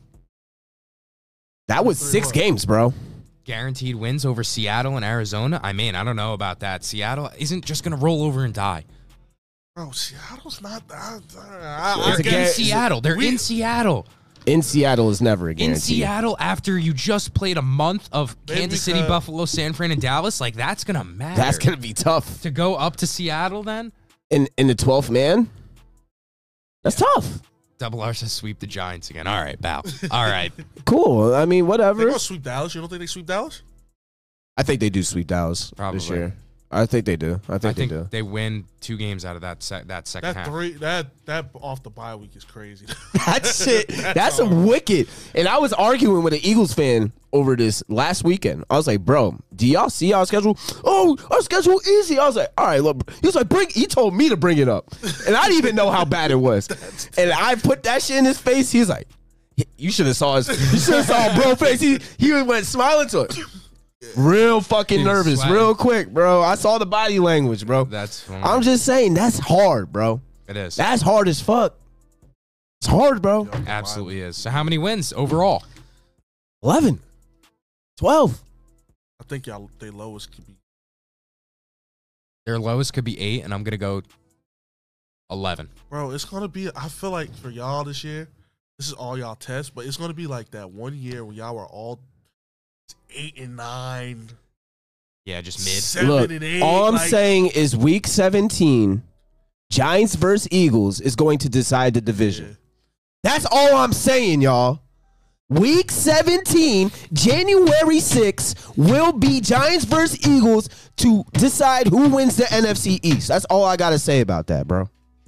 Speaker 1: That was 6 games, bro.
Speaker 2: Guaranteed wins over Seattle and Arizona? I mean, I don't know about that. Seattle isn't just going to roll over and die.
Speaker 3: Bro, Seattle's not that.
Speaker 2: They're in Seattle. They're in Seattle.
Speaker 1: In Seattle is never a guarantee.
Speaker 2: In Seattle, after you just played a month of Kansas City, Buffalo, San Fran, and Dallas, like, that's going to matter.
Speaker 1: That's going to be tough.
Speaker 2: To go up to Seattle then?
Speaker 1: In the 12th man? That's tough.
Speaker 2: Double R says sweep the Giants again. All right, bow. All right.
Speaker 1: Cool. I mean, whatever.
Speaker 3: They're going to sweep Dallas. You don't think they sweep Dallas?
Speaker 1: I think they do sweep Dallas this year. I think they do. I think they do.
Speaker 2: They win 2 games out of that second half.
Speaker 3: That off the bye week is crazy.
Speaker 1: That's shit. That's wicked. And I was arguing with an Eagles fan over this last weekend. I was like, bro, do y'all see our schedule? Oh, our schedule easy. I was like, all right, look. He was like, he told me to bring it up. And I didn't even know how bad it was. And I put that shit in his face. He's like, you should have saw bro face. He went smiling to it. Real fucking nervous,
Speaker 2: sweating.
Speaker 1: real quick, bro. I saw the body language, bro.
Speaker 2: That's funny.
Speaker 1: I'm just saying, that's hard, bro.
Speaker 2: It is.
Speaker 1: That's hard as fuck. It's hard, bro.
Speaker 2: Absolutely is. So how many wins overall?
Speaker 1: 11. 12.
Speaker 3: I think they lowest could be
Speaker 2: Their lowest could be 8, and I'm gonna go 11.
Speaker 3: Bro, it's gonna be. I feel like for y'all this year, this is all y'all tests, but it's gonna be like that one year when y'all were all 8 and 9.
Speaker 2: Yeah, just mid.
Speaker 3: 7
Speaker 1: Look,
Speaker 3: and 8.
Speaker 1: all I'm saying is week 17, Giants versus Eagles is going to decide the division.
Speaker 3: Yeah.
Speaker 1: That's all I'm saying, y'all. Week 17, January 6th, will be Giants versus Eagles to decide who wins the NFC East. That's all I got to say about that, bro.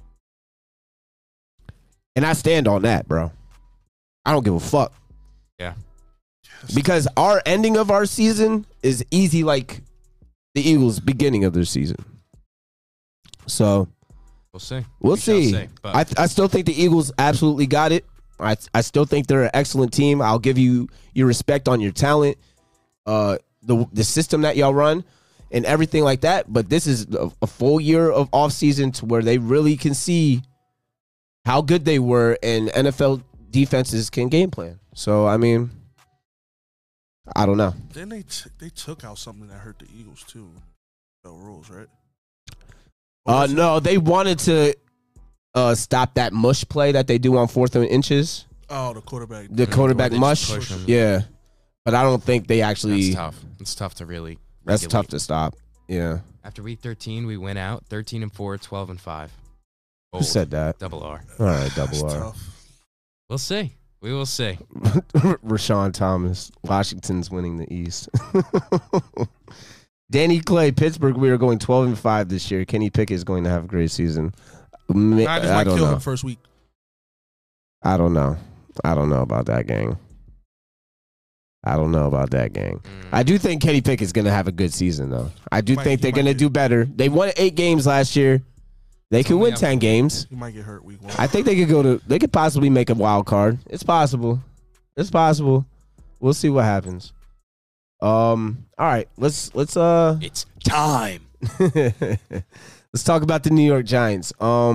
Speaker 1: And I stand on that, bro. I don't give a fuck.
Speaker 2: Yeah.
Speaker 1: Because our ending of our season is easy like the Eagles' beginning of their season. So
Speaker 2: We'll see.
Speaker 1: we'll
Speaker 2: We shall
Speaker 1: see.
Speaker 2: but
Speaker 1: I still think the Eagles absolutely got it. I still think they're an excellent team. I'll give you your respect on your talent, the system that y'all run, and everything like that. But this is a full year of offseason to where they really can see how good they were, and NFL defenses can game plan. So, I mean, I don't know.
Speaker 3: Then they took out something that hurt the Eagles too. No rules, right?
Speaker 1: No, they wanted to stop that mush play that they do on 4th and inches.
Speaker 3: Oh, the quarterback.
Speaker 1: The quarterback
Speaker 2: They just
Speaker 1: mush.
Speaker 2: push 'em.
Speaker 1: Yeah. But I don't think they actually.
Speaker 2: That's tough. It's tough to really.
Speaker 1: That's
Speaker 2: regulate.
Speaker 1: tough to stop. Yeah.
Speaker 2: After week 13, we went out 13-4, 12-5.
Speaker 1: Who said that?
Speaker 2: Double R.
Speaker 1: All right,
Speaker 3: That's
Speaker 1: double R.
Speaker 3: tough.
Speaker 2: We'll see. We will see.
Speaker 1: Rashawn Thomas. Washington's winning the East. Danny Clay, Pittsburgh, we are going 12-5 this year. Kenny Pickett is going to have a great season.
Speaker 3: I just might
Speaker 1: don't
Speaker 3: kill
Speaker 1: know.
Speaker 3: him first week.
Speaker 1: I don't know. I don't know about that, gang. I don't know about that, gang. I do think Kenny Pickett's going to have a good season, though. I do think they're going to do better. They won 8 games last year. They could win 10 games.
Speaker 3: He might get hurt week 1.
Speaker 1: I think they could possibly make a wild card. It's possible. It's possible. We'll see what happens. All right, let's
Speaker 2: It's time.
Speaker 1: let's talk about the New York Giants.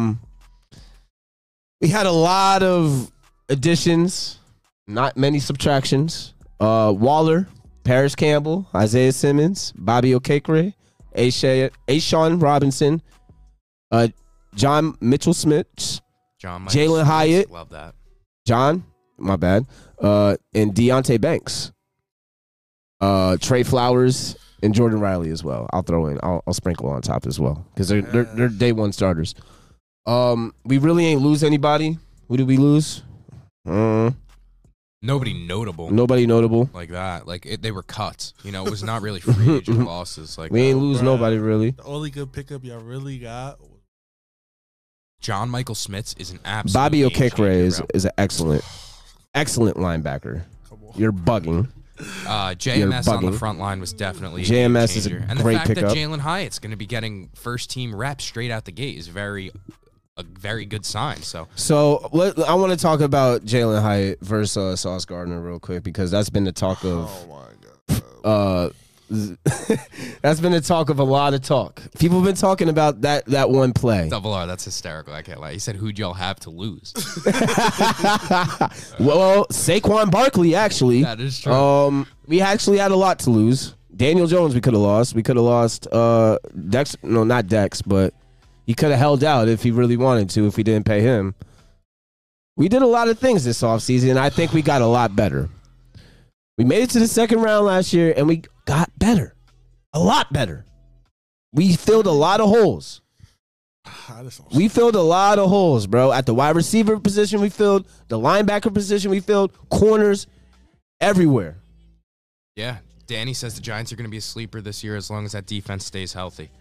Speaker 1: We had a lot of additions, not many subtractions. Waller, Paris Campbell, Isaiah Simmons, Bobby Okekere, Ashawn Robinson, John Mitchell-Smith,
Speaker 2: John
Speaker 1: Jalen Hyatt.
Speaker 2: Love that.
Speaker 1: John, my bad, and Deonte Banks, Trey Flowers, and Jordan Riley as well. I'll throw in. I'll sprinkle on top as well because they're day one starters. We really ain't lose anybody. Who did we lose?
Speaker 2: Nobody notable.
Speaker 1: Nobody notable.
Speaker 2: Like that. Like they were cut. You know, it was not really free agent losses. Like
Speaker 1: We ain't lose
Speaker 3: bruh.
Speaker 1: nobody really.
Speaker 3: The only good pickup y'all really got.
Speaker 2: John Michael Smits is an absolute
Speaker 1: Bobby
Speaker 2: game
Speaker 1: Okekere
Speaker 2: changer,
Speaker 1: is an excellent linebacker.
Speaker 3: Come on.
Speaker 1: You're bugging.
Speaker 2: JMS on the front line was definitely a
Speaker 1: JMS is a
Speaker 2: game changer. And the
Speaker 1: great
Speaker 2: fact
Speaker 1: pickup.
Speaker 2: that Jalen Hyatt's going to be getting first team reps straight out the gate is a very good sign. So
Speaker 1: I want to talk about Jalen Hyatt versus Sauce Gardner real quick because that's been the talk of.
Speaker 3: Oh my god.
Speaker 1: That's been the talk of a lot of talk. People have been talking about that one play.
Speaker 2: Double R, that's hysterical. I can't lie. He said, "Who'd y'all have to lose?"
Speaker 1: Well, Saquon Barkley actually.
Speaker 2: That is true.
Speaker 1: We actually had a lot to lose. Daniel Jones, we could have lost. We could have lost Dex. No, not Dex, but he could have held out if he really wanted to. If we didn't pay him, we did a lot of things this offseason. I think we got a lot better. We made it to the second round last year, and we got better. A lot better. We filled a lot of holes. We filled a lot of holes, bro. At the wide receiver position, we filled. The linebacker position, we filled. Corners, everywhere.
Speaker 2: Yeah. Danny says the Giants are going to be a sleeper this year as long as that defense stays healthy.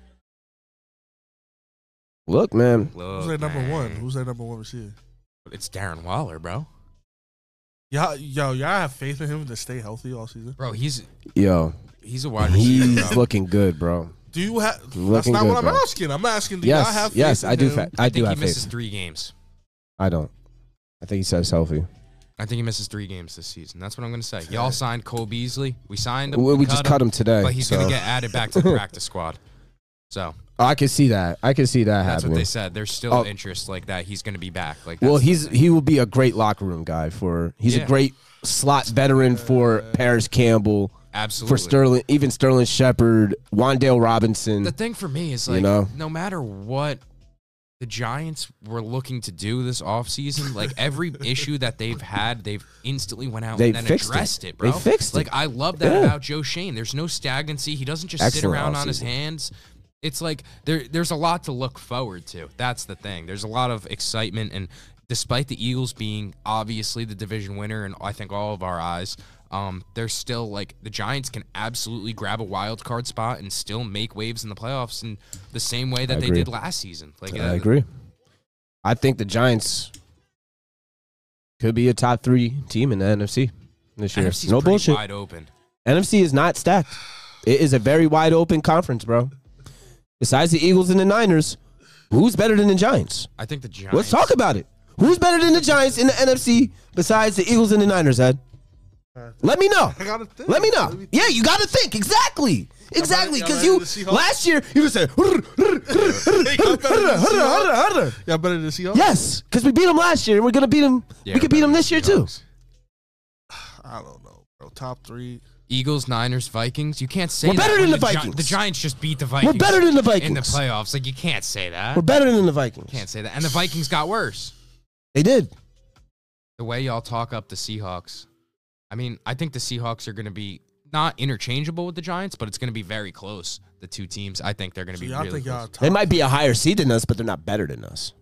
Speaker 1: Look, man.
Speaker 3: Who's their number one? Who's their number one receiver?
Speaker 2: It's Darren Waller, bro.
Speaker 3: Y'all have faith in him to stay healthy all season?
Speaker 2: Bro, he's
Speaker 1: Yo,
Speaker 2: a wide receiver,
Speaker 1: he's
Speaker 2: bro.
Speaker 1: looking good, bro.
Speaker 3: Do you have? That's
Speaker 1: Looking
Speaker 3: not
Speaker 1: good,
Speaker 3: what I'm
Speaker 1: bro.
Speaker 3: asking. I'm asking, do y'all have faith
Speaker 1: Yes,
Speaker 3: in
Speaker 1: I do.
Speaker 3: him?
Speaker 1: I do
Speaker 2: think
Speaker 1: have
Speaker 2: he misses
Speaker 1: faith.
Speaker 2: 3 games.
Speaker 1: I don't. I think he says healthy.
Speaker 2: I think he misses 3 games this season. That's what I'm going to say. Y'all signed Cole Beasley. We signed him.
Speaker 1: We just cut him today.
Speaker 2: But he's
Speaker 1: so.
Speaker 2: going to get added back to the practice squad. So
Speaker 1: I can see that. I can see that
Speaker 2: that's
Speaker 1: happening.
Speaker 2: what they said. There's still interest like that. He's going to be back. Like
Speaker 1: Well,
Speaker 2: that's-
Speaker 1: he will be a great locker room guy for. He's
Speaker 2: Yeah.
Speaker 1: a great slot veteran for Paris Campbell
Speaker 2: Absolutely.
Speaker 1: For Sterling Shepard, Wan'Dale Robinson.
Speaker 2: The thing for me is, like, no matter what the Giants were looking to do this offseason, like, every issue that they've had, they've instantly went out and then addressed it, bro.
Speaker 1: They fixed it.
Speaker 2: Like, I love that about Joe Schoen. There's no stagnancy. He doesn't just sit around on his hands. It's like there's a lot to look forward to. That's the thing. There's a lot of excitement, and despite the Eagles being obviously the division winner and I think all of our eyes, there's still, like, the Giants can absolutely grab a wild card spot and still make waves in the playoffs in the same way that they did last season. Like,
Speaker 1: I agree. I think the Giants could be a top 3 team in the NFC this year.
Speaker 2: NFC's
Speaker 1: no bullshit.
Speaker 2: Wide open.
Speaker 1: NFC is not stacked. It is a very wide open conference, bro. Besides the Eagles and the Niners, who's better than the Giants?
Speaker 2: I think the Giants.
Speaker 1: Let's talk about it. Who's better than the Giants in the NFC besides the Eagles and the Niners, Ed? Let me know.
Speaker 3: I gotta think.
Speaker 1: Let me know. Yeah, you got to think. Exactly. Because you last year you would say,
Speaker 3: y'all better than the Seahawks?
Speaker 1: yes, because we beat them last year and we're gonna beat them.
Speaker 2: Yeah,
Speaker 1: we could beat them this year too.
Speaker 3: I don't know, bro. Top 3.
Speaker 2: Eagles, Niners, Vikings. You can't say
Speaker 1: We're
Speaker 2: that
Speaker 1: better
Speaker 2: when
Speaker 1: than the Vikings.
Speaker 2: The Giants just beat the Vikings.
Speaker 1: We're better than the Vikings
Speaker 2: in the playoffs. Like, you can't say that.
Speaker 1: We're better than the Vikings.
Speaker 2: Can't say that. And the Vikings got worse.
Speaker 1: They did.
Speaker 2: The way y'all talk up the Seahawks. I mean, I think the Seahawks are going to be not interchangeable with the Giants, but it's going to be very close. The two teams, I think they're going to be really close.
Speaker 1: They might be a higher seed than us, but they're not better than us.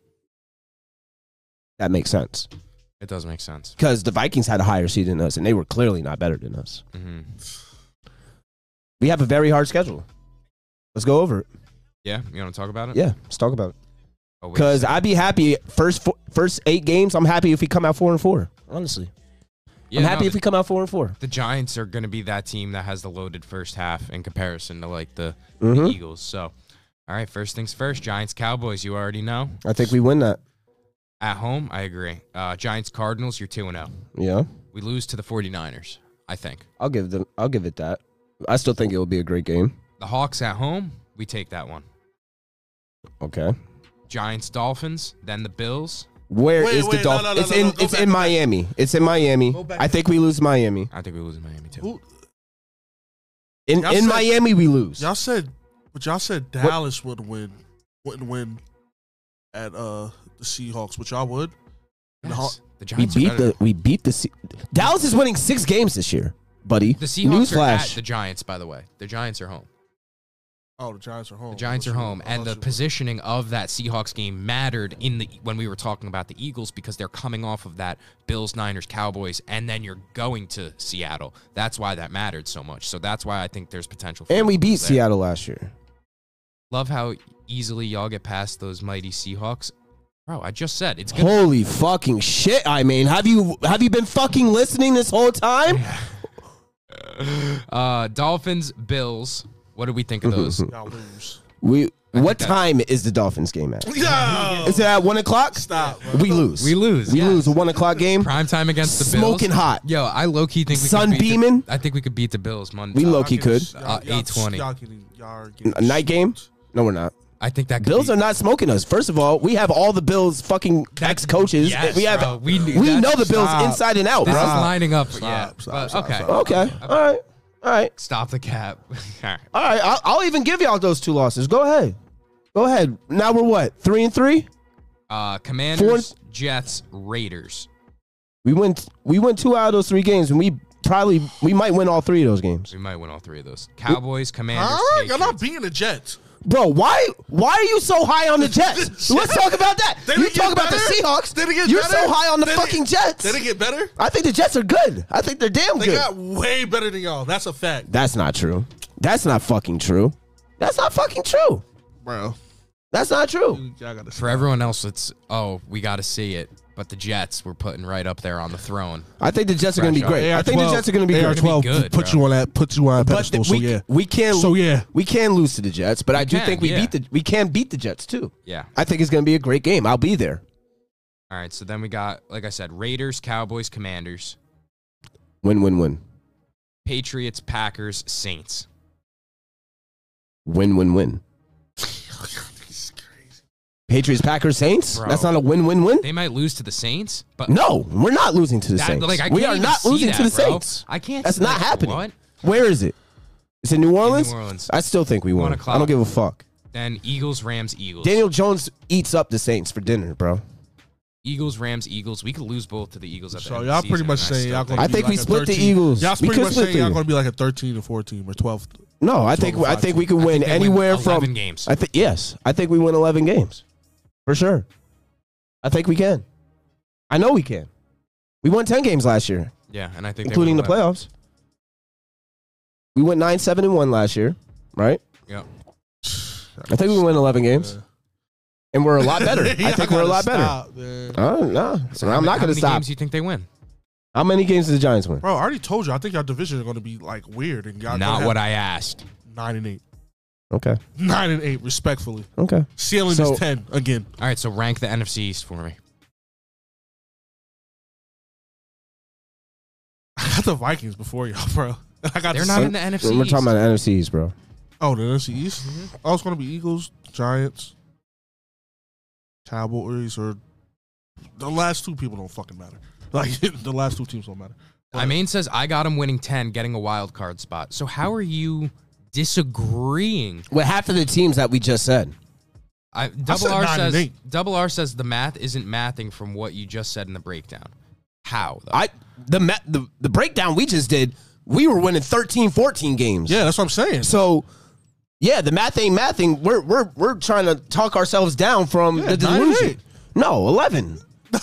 Speaker 1: That makes sense.
Speaker 2: It does make sense.
Speaker 1: Because the Vikings had a higher seed than us, and they were clearly not better than us. We have a very hard schedule. Let's go over it.
Speaker 2: Yeah? You want to talk about it?
Speaker 1: Yeah, let's talk about it.
Speaker 2: Oh,
Speaker 1: Because I'd be happy first 8 games. I'm happy if we come out 4-4. Honestly, I'm happy if we come out 4-4.
Speaker 2: The Giants are going to be that team that has the loaded first half in comparison to, like, the Eagles. So, all right, first things first. Giants, Cowboys. You already know.
Speaker 1: I think we win that.
Speaker 2: At home, I agree. Giants, Cardinals. You're 2-0.
Speaker 1: Yeah,
Speaker 2: We lose to the 49ers. I think.
Speaker 1: I'll give it that. I still think it will be a great game.
Speaker 2: The Hawks at home. We take that one.
Speaker 1: Okay.
Speaker 2: Giants, Dolphins. Then the Bills.
Speaker 1: Where is the Dolphins? It's in Miami. It's in Miami. I think we lose Miami.
Speaker 2: I think we lose in Miami too.
Speaker 1: In Miami, we lose.
Speaker 3: Y'all said Dallas wouldn't win at the Seahawks, which y'all would.
Speaker 2: Yes. The Giants
Speaker 1: we beat the Dallas is winning 6 games this year, buddy.
Speaker 2: The Seahawks are at
Speaker 1: Newsflash.
Speaker 2: the Giants, by the way. The Giants are home.
Speaker 3: Oh, the Giants are home.
Speaker 2: The Giants are home, and the positioning of that Seahawks game mattered when we were talking about the Eagles because they're coming off of that Bills, Niners, Cowboys, and then you're going to Seattle. That's why that mattered so much. So that's why I think there's potential.
Speaker 1: And we beat Seattle last year.
Speaker 2: Love how easily y'all get past those mighty Seahawks. Bro, I just said it's good.
Speaker 1: Holy fucking shit! I mean, have you been fucking listening this whole time?
Speaker 2: Dolphins, Bills. What do we think of those?
Speaker 3: Y'all lose.
Speaker 1: What time is the Dolphins game at?
Speaker 3: No.
Speaker 1: Is it at 1 o'clock?
Speaker 3: Stop. Bro.
Speaker 1: We lose.
Speaker 2: We lose.
Speaker 1: We
Speaker 2: yes.
Speaker 1: lose a 1 o'clock game.
Speaker 2: Prime time against the Bills.
Speaker 1: Smoking hot.
Speaker 2: Yo, I low key think we
Speaker 1: Sun
Speaker 2: could beat
Speaker 1: beaming.
Speaker 2: I think we could beat the Bills Monday.
Speaker 1: We low key could.
Speaker 2: 8:20.
Speaker 1: A night game? No, we're not.
Speaker 2: I think that could
Speaker 1: Bills are not smoking us. First of all, we have all the Bills fucking ex-coaches.
Speaker 2: Yes,
Speaker 1: we have.
Speaker 2: bro.
Speaker 1: We know the Bills inside and out,
Speaker 2: This
Speaker 1: bro.
Speaker 2: is lining up.
Speaker 3: Stop.
Speaker 2: Okay.
Speaker 1: Okay. All right.
Speaker 2: Stop the cap.
Speaker 1: All right. I'll even give y'all those 2 losses. Go ahead. Now we're what? 3-3.
Speaker 2: Commanders, Jets, Raiders.
Speaker 1: We went 2 out of those 3 games, and we might win all 3 of those games.
Speaker 2: We might win all 3 of those. Cowboys, Commanders,
Speaker 3: Y'all not beating the Jets.
Speaker 1: Bro, why are you so high on the Jets? Let's talk about that. You talk about the Seahawks. You're so high on the fucking Jets.
Speaker 3: Did it get better?
Speaker 1: I think the Jets are good. I think they're damn good.
Speaker 3: They got way better than y'all. That's a fact.
Speaker 1: That's not true. That's not fucking true. That's not fucking true.
Speaker 3: Bro.
Speaker 1: That's not true.
Speaker 2: For everyone else, it's, we got to see it. But the Jets were putting right up there on the throne.
Speaker 1: I think the Jets are going to be great. I think the Jets are going to be great.
Speaker 3: AR-12 put you on that pedestal, so yeah.
Speaker 1: We can lose to the Jets, but I do think we can beat the Jets too.
Speaker 2: Yeah.
Speaker 1: I think it's going to be a great game. I'll be there.
Speaker 2: All right, so then we got, like I said, Raiders, Cowboys, Commanders.
Speaker 1: Win.
Speaker 2: Patriots, Packers, Saints.
Speaker 1: Win. Patriots, Packers, Saints?
Speaker 2: Bro.
Speaker 1: That's not a win.
Speaker 2: They might lose to the Saints, but
Speaker 1: no, we're not losing to the Saints.
Speaker 2: Like,
Speaker 1: we are not losing to the
Speaker 2: bro.
Speaker 1: Saints.
Speaker 2: I can't.
Speaker 1: That's not happening.
Speaker 2: What?
Speaker 1: Where is it? It's in New Orleans?
Speaker 2: New Orleans.
Speaker 1: I still think we won.
Speaker 2: 1 o'clock.
Speaker 1: I don't give a fuck.
Speaker 2: Then Eagles, Rams, Eagles.
Speaker 1: Daniel Jones eats up the Saints for dinner, bro.
Speaker 2: Eagles, Rams, Eagles. We could lose both to the Eagles at the
Speaker 3: So
Speaker 2: end
Speaker 3: y'all
Speaker 2: of the
Speaker 3: pretty
Speaker 2: season,
Speaker 3: much
Speaker 2: and
Speaker 3: saying
Speaker 2: still
Speaker 3: y'all
Speaker 2: think-
Speaker 3: gonna
Speaker 1: I think
Speaker 3: be
Speaker 1: we
Speaker 3: like a
Speaker 1: split the
Speaker 3: 13.
Speaker 1: Eagles.
Speaker 3: Y'all
Speaker 1: We
Speaker 3: pretty
Speaker 1: could
Speaker 3: much
Speaker 1: split
Speaker 3: saying
Speaker 1: the
Speaker 3: y'all
Speaker 1: Eagles.
Speaker 3: gonna be like a 13 or 14 or 12.
Speaker 1: No, I think
Speaker 3: 12
Speaker 1: we can
Speaker 2: I
Speaker 1: win
Speaker 2: think they win
Speaker 1: anywhere
Speaker 2: 11
Speaker 1: from
Speaker 2: games.
Speaker 1: I think yes. I think we win 11 games. For sure. I think we can. I know we can. We won 10 games last year,
Speaker 2: Yeah, and I think
Speaker 1: including the playoffs. We went 9-7-1 last year, right?
Speaker 2: Yeah.
Speaker 1: I think we win 11 games.
Speaker 3: Yeah.
Speaker 1: And we're a lot better. I think we're a lot better.
Speaker 3: Stop, man.
Speaker 1: No,
Speaker 2: So
Speaker 1: I'm not going to
Speaker 2: How many
Speaker 1: stop.
Speaker 2: games do you think they win?
Speaker 1: How many games did the Giants win?
Speaker 3: Bro, I already told you. I think our division is going to be like weird, and y'all
Speaker 2: Not what I asked.
Speaker 3: 9-8,
Speaker 1: Okay.
Speaker 3: 9-8, respectfully.
Speaker 1: Okay.
Speaker 3: Ceiling
Speaker 1: So-
Speaker 3: is 10 again.
Speaker 2: All right, so rank the NFC East for me.
Speaker 3: I got the Vikings before y'all, bro. I got
Speaker 2: They're
Speaker 3: the
Speaker 2: not
Speaker 3: Sun-
Speaker 2: in the NFC
Speaker 1: We're
Speaker 2: East.
Speaker 1: talking about the NFCs, bro.
Speaker 3: Oh, the NFC East. Oh, it's going to be Eagles, Giants, Cowboys, or the last two people don't fucking matter. Like the last two teams don't matter.
Speaker 2: I mean, says I got him winning 10, getting a wild card spot. So how are you disagreeing?
Speaker 1: With half of the teams that we just said.
Speaker 2: Double
Speaker 3: said
Speaker 2: R
Speaker 3: 9 and
Speaker 2: says
Speaker 3: 8.
Speaker 2: Double R says the math isn't mathing from what you just said in the breakdown. How? Though?
Speaker 1: The breakdown we just did, we were winning 13, 14 games.
Speaker 3: Yeah, that's what I'm saying.
Speaker 1: So, yeah, the math ain't mathing. We're trying to talk ourselves down from
Speaker 3: Yeah,
Speaker 1: the
Speaker 3: 9 and
Speaker 1: delusion.
Speaker 3: 8.
Speaker 1: No, 11.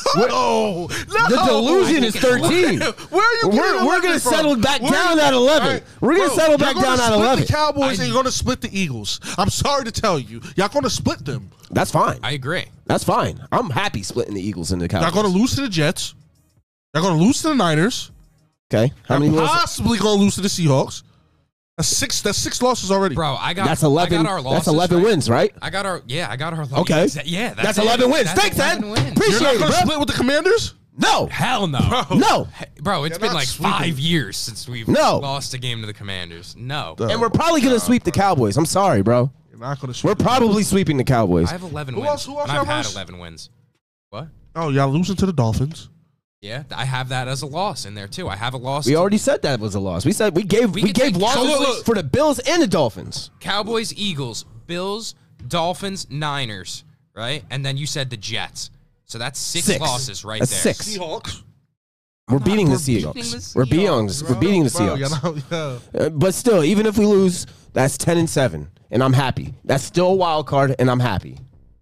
Speaker 3: No,
Speaker 1: The delusion is 13.
Speaker 3: Where are you
Speaker 1: We're going to settle back down at 11.
Speaker 3: Right,
Speaker 1: We're going to
Speaker 3: bro,
Speaker 1: settle back
Speaker 3: you're gonna
Speaker 1: down at
Speaker 3: split
Speaker 1: 11.
Speaker 3: the Cowboys and you're going to split the Eagles. I'm sorry to tell you. Y'all going to split them.
Speaker 1: That's fine.
Speaker 2: I agree.
Speaker 1: That's fine. I'm happy splitting the Eagles and the
Speaker 3: Y'all
Speaker 1: Cowboys.
Speaker 3: going to lose to the Jets. Y'all going to lose to the Niners.
Speaker 1: Okay. How many
Speaker 3: Y'all
Speaker 1: losses?
Speaker 3: possibly going to lose to the Seahawks. That's six losses already.
Speaker 2: Bro, I got
Speaker 1: That's 11.
Speaker 2: I got our losses,
Speaker 1: That's 11
Speaker 2: right?
Speaker 1: wins, right?
Speaker 2: I got our losses.
Speaker 1: Okay.
Speaker 2: Yeah,
Speaker 1: That's
Speaker 2: it.
Speaker 1: 11 wins.
Speaker 2: That's
Speaker 1: Thanks,
Speaker 2: 11
Speaker 1: Ed.
Speaker 2: wins.
Speaker 3: You're
Speaker 1: Appreciate
Speaker 3: not
Speaker 1: it,
Speaker 3: going to
Speaker 1: bro.
Speaker 3: split with the Commanders?
Speaker 1: No.
Speaker 2: Hell no.
Speaker 1: No.
Speaker 2: Bro, it's
Speaker 3: You're
Speaker 2: been
Speaker 3: not
Speaker 2: like
Speaker 3: sweeping.
Speaker 2: 5 years since we've
Speaker 1: No.
Speaker 2: lost a game to the Commanders. No.
Speaker 3: Duh.
Speaker 1: And we're probably going to sweep the Cowboys. I'm sorry, bro.
Speaker 3: You're not going to
Speaker 1: We're probably sweeping the Cowboys.
Speaker 2: I have 11
Speaker 3: Who
Speaker 2: wins.
Speaker 3: else- who else
Speaker 2: and I've
Speaker 3: y'all
Speaker 2: had
Speaker 3: lost?
Speaker 2: 11 wins. What?
Speaker 3: Oh, y'all losing to the Dolphins.
Speaker 2: Yeah, I have that as a loss in there too. I have a loss.
Speaker 1: We
Speaker 2: to
Speaker 1: already said that was a loss. We said we gave
Speaker 2: could take
Speaker 1: losses
Speaker 2: Cowboys-
Speaker 1: for the Bills and the Dolphins.
Speaker 2: Cowboys, Eagles, Bills, Dolphins, Niners, right? And then you said the Jets. So that's six losses right
Speaker 1: That's
Speaker 2: there.
Speaker 1: 6.
Speaker 3: Seahawks.
Speaker 1: We're beating the
Speaker 2: beating
Speaker 1: Seahawks.
Speaker 2: the
Speaker 1: We're beating
Speaker 2: Seahawks,
Speaker 1: we're beating the
Speaker 3: Bro,
Speaker 1: Seahawks.
Speaker 3: yeah.
Speaker 1: But still, even if we lose, that's 10-7, and I'm happy. That's still a wild card, and I'm happy.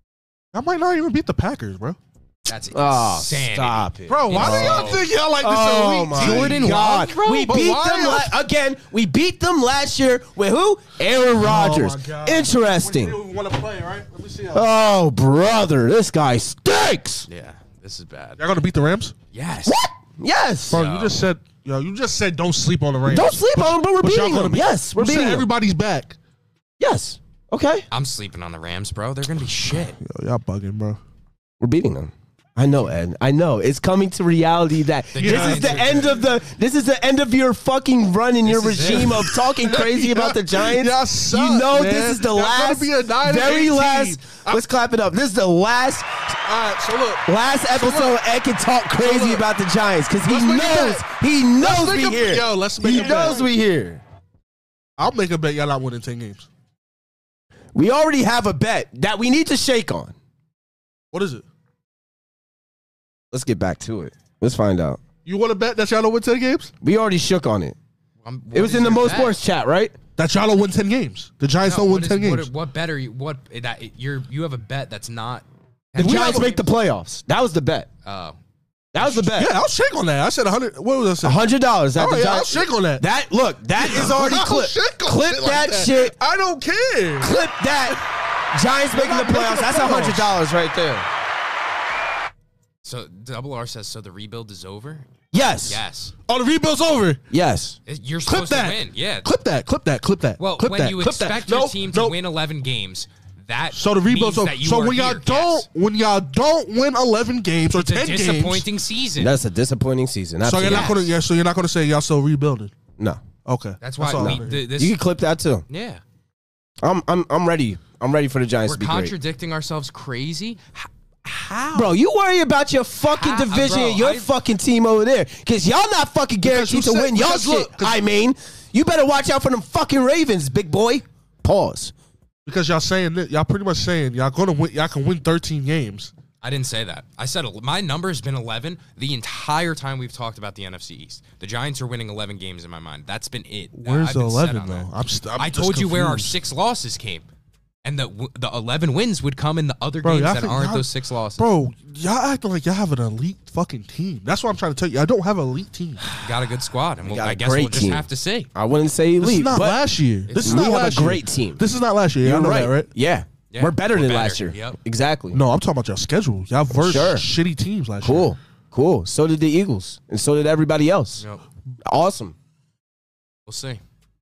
Speaker 3: I might not even beat the Packers, bro.
Speaker 2: That's
Speaker 1: Oh,
Speaker 2: insanity.
Speaker 1: stop it,
Speaker 3: Bro, why do y'all think y'all like this?
Speaker 1: Oh
Speaker 3: elite
Speaker 1: my
Speaker 3: team?
Speaker 2: Jordan
Speaker 1: God!
Speaker 2: Love, bro?
Speaker 1: We
Speaker 3: But
Speaker 1: beat
Speaker 3: why
Speaker 1: them
Speaker 3: y'all-
Speaker 1: again. We beat them last year with who? Aaron Rodgers.
Speaker 3: Oh, my God.
Speaker 1: Interesting.
Speaker 3: We want to play, right? Let me see. Y'all
Speaker 1: Oh, brother, this guy stinks.
Speaker 2: Yeah, this is bad.
Speaker 3: gonna beat the Rams?
Speaker 2: Yes.
Speaker 1: What? Yes.
Speaker 3: Bro,
Speaker 2: No.
Speaker 3: you just said don't sleep on the Rams.
Speaker 1: Don't sleep on them, but we're
Speaker 3: But y'all
Speaker 1: beating
Speaker 3: gonna
Speaker 1: them.
Speaker 3: be-
Speaker 1: Yes, we're
Speaker 3: You said
Speaker 1: beating them.
Speaker 3: everybody's back.
Speaker 1: Yes. Okay.
Speaker 2: I'm sleeping on the Rams, bro. They're gonna be shit.
Speaker 3: Yo, y'all bugging, bro.
Speaker 1: We're beating them. I know, Ed. I know. It's coming to reality that
Speaker 2: The
Speaker 1: this is
Speaker 2: Giants
Speaker 1: the
Speaker 2: are
Speaker 1: end
Speaker 2: good.
Speaker 1: of this is the end of your fucking run in your
Speaker 2: This is
Speaker 1: regime
Speaker 2: it.
Speaker 1: of talking crazy about the Giants.
Speaker 3: Y'all suck,
Speaker 1: you know
Speaker 3: man.
Speaker 1: this is the
Speaker 3: Y'all gonna
Speaker 1: last,
Speaker 3: be a 9 and 8
Speaker 1: very
Speaker 3: team.
Speaker 1: last. Let's clap it up. This is the last
Speaker 3: All right, so look.
Speaker 1: episode Ed can talk crazy
Speaker 3: look.
Speaker 1: about the Giants because he
Speaker 3: Let's make a
Speaker 1: knows
Speaker 3: bet.
Speaker 1: he knows
Speaker 3: Let's
Speaker 1: we
Speaker 3: make a-
Speaker 1: here.
Speaker 3: yo, let's make
Speaker 1: he
Speaker 3: a bet.
Speaker 1: knows we here.
Speaker 3: I'll make a bet y'all not winning 10 games.
Speaker 1: We already have a bet that we need to shake on.
Speaker 3: What is it?
Speaker 1: Let's get back to it. Let's find out.
Speaker 3: You want to bet that y'all don't win 10 games?
Speaker 1: We already shook on it.
Speaker 2: What
Speaker 1: It was
Speaker 2: is
Speaker 1: in the
Speaker 2: your
Speaker 1: Most
Speaker 2: bet?
Speaker 1: Sports chat, right?
Speaker 3: That y'all don't win 10 games. The Giants
Speaker 2: No,
Speaker 3: don't win
Speaker 2: what
Speaker 3: 10
Speaker 2: is-
Speaker 3: games.
Speaker 2: What better? You have a bet that's not.
Speaker 1: The
Speaker 3: We
Speaker 1: Giants
Speaker 3: have-
Speaker 1: make the playoffs. That was the bet.
Speaker 2: Oh,
Speaker 1: That was the bet.
Speaker 3: Yeah, I'll shake on that. I said 100. What was I saying?
Speaker 1: $100 at
Speaker 3: Oh,
Speaker 1: the
Speaker 3: yeah, I'll
Speaker 1: Giants.
Speaker 3: shake on that.
Speaker 1: That look, that is already
Speaker 3: I'll
Speaker 1: clipped.
Speaker 3: shake on
Speaker 1: Clip
Speaker 3: shit like
Speaker 1: that shit.
Speaker 3: I don't care.
Speaker 1: Clip that. Giants making the
Speaker 3: not making
Speaker 1: playoffs.
Speaker 3: the
Speaker 1: That's
Speaker 3: playoffs.
Speaker 1: $100 right there.
Speaker 2: so Double R says so. The rebuild is over.
Speaker 1: Yes.
Speaker 2: Yes,
Speaker 3: Oh, the rebuild's over.
Speaker 1: Yes.
Speaker 2: you're
Speaker 3: Clip
Speaker 2: supposed
Speaker 3: that.
Speaker 2: to win. Yeah.
Speaker 3: Clip that. Clip that. Clip that.
Speaker 2: Well,
Speaker 3: clip
Speaker 2: when
Speaker 3: that.
Speaker 2: you
Speaker 3: clip that.
Speaker 2: expect your
Speaker 3: Nope,
Speaker 2: team to
Speaker 3: nope.
Speaker 2: win 11 games, that
Speaker 3: So the rebuild's
Speaker 2: means
Speaker 3: over.
Speaker 2: that you
Speaker 3: So
Speaker 2: are
Speaker 3: when y'all
Speaker 2: here.
Speaker 3: don't,
Speaker 2: Yes.
Speaker 3: when y'all don't win 11 games or
Speaker 2: It's a
Speaker 3: 10 games,
Speaker 2: disappointing season.
Speaker 1: That's a disappointing season.
Speaker 3: so
Speaker 1: Absolutely.
Speaker 3: you're not gonna. Yeah, so you're not gonna say y'all still rebuilding.
Speaker 1: No.
Speaker 3: Okay,
Speaker 2: That's why
Speaker 3: all
Speaker 2: we,
Speaker 3: I wanna hear.
Speaker 2: this.
Speaker 1: You can clip that too.
Speaker 2: Yeah,
Speaker 1: I'm ready. I'm ready for the Giants
Speaker 2: we're
Speaker 1: to be great.
Speaker 2: contradicting ourselves crazy. How?
Speaker 1: Bro, you worry about your fucking division
Speaker 2: bro,
Speaker 1: and your fucking team over there. Because y'all not fucking guaranteed
Speaker 3: you
Speaker 1: to
Speaker 3: said-
Speaker 1: win y'all
Speaker 3: because
Speaker 1: shit.
Speaker 3: look, 'cause-
Speaker 1: I mean, You better watch out for them fucking Ravens, big boy. Pause.
Speaker 3: Because y'all saying that, y'all pretty much saying y'all gonna win. Y'all can win 13 games.
Speaker 2: I didn't say that. I said my number has been 11 the entire time we've talked about the NFC East. The Giants are winning 11 games in my mind. That's been it.
Speaker 3: Where's
Speaker 2: I've
Speaker 3: the
Speaker 2: been set
Speaker 3: 11
Speaker 2: on
Speaker 3: though?
Speaker 2: that.
Speaker 3: I
Speaker 2: told you where our
Speaker 3: confused.
Speaker 2: 6 losses came. And the 11 wins would come in the other
Speaker 3: Bro,
Speaker 2: games
Speaker 3: y'all
Speaker 2: that
Speaker 3: think
Speaker 2: aren't
Speaker 3: y'all-
Speaker 2: those 6 losses.
Speaker 3: Bro, y'all acting like y'all have an elite fucking team. That's what I'm trying to tell you. I don't have an elite team.
Speaker 2: You got a good squad, and
Speaker 1: got a
Speaker 2: I guess we'll
Speaker 1: great
Speaker 2: just
Speaker 1: team.
Speaker 2: have to see.
Speaker 1: I wouldn't say elite,
Speaker 3: This is not
Speaker 1: but
Speaker 3: last year. This is
Speaker 1: we
Speaker 3: not
Speaker 1: have
Speaker 3: last
Speaker 1: a
Speaker 3: year.
Speaker 1: great team.
Speaker 3: This is not last year.
Speaker 1: You're
Speaker 3: I know that, right?
Speaker 1: Yeah.
Speaker 2: Yeah,
Speaker 1: We're better
Speaker 2: we're
Speaker 1: than
Speaker 2: better.
Speaker 1: last year.
Speaker 2: Yep.
Speaker 1: Exactly.
Speaker 3: No, I'm talking about your schedule. Y'all versed
Speaker 1: Sure.
Speaker 3: shitty teams last year.
Speaker 1: Cool. Cool. So did the Eagles, and so did everybody else.
Speaker 2: Yep.
Speaker 1: Awesome.
Speaker 2: We'll see.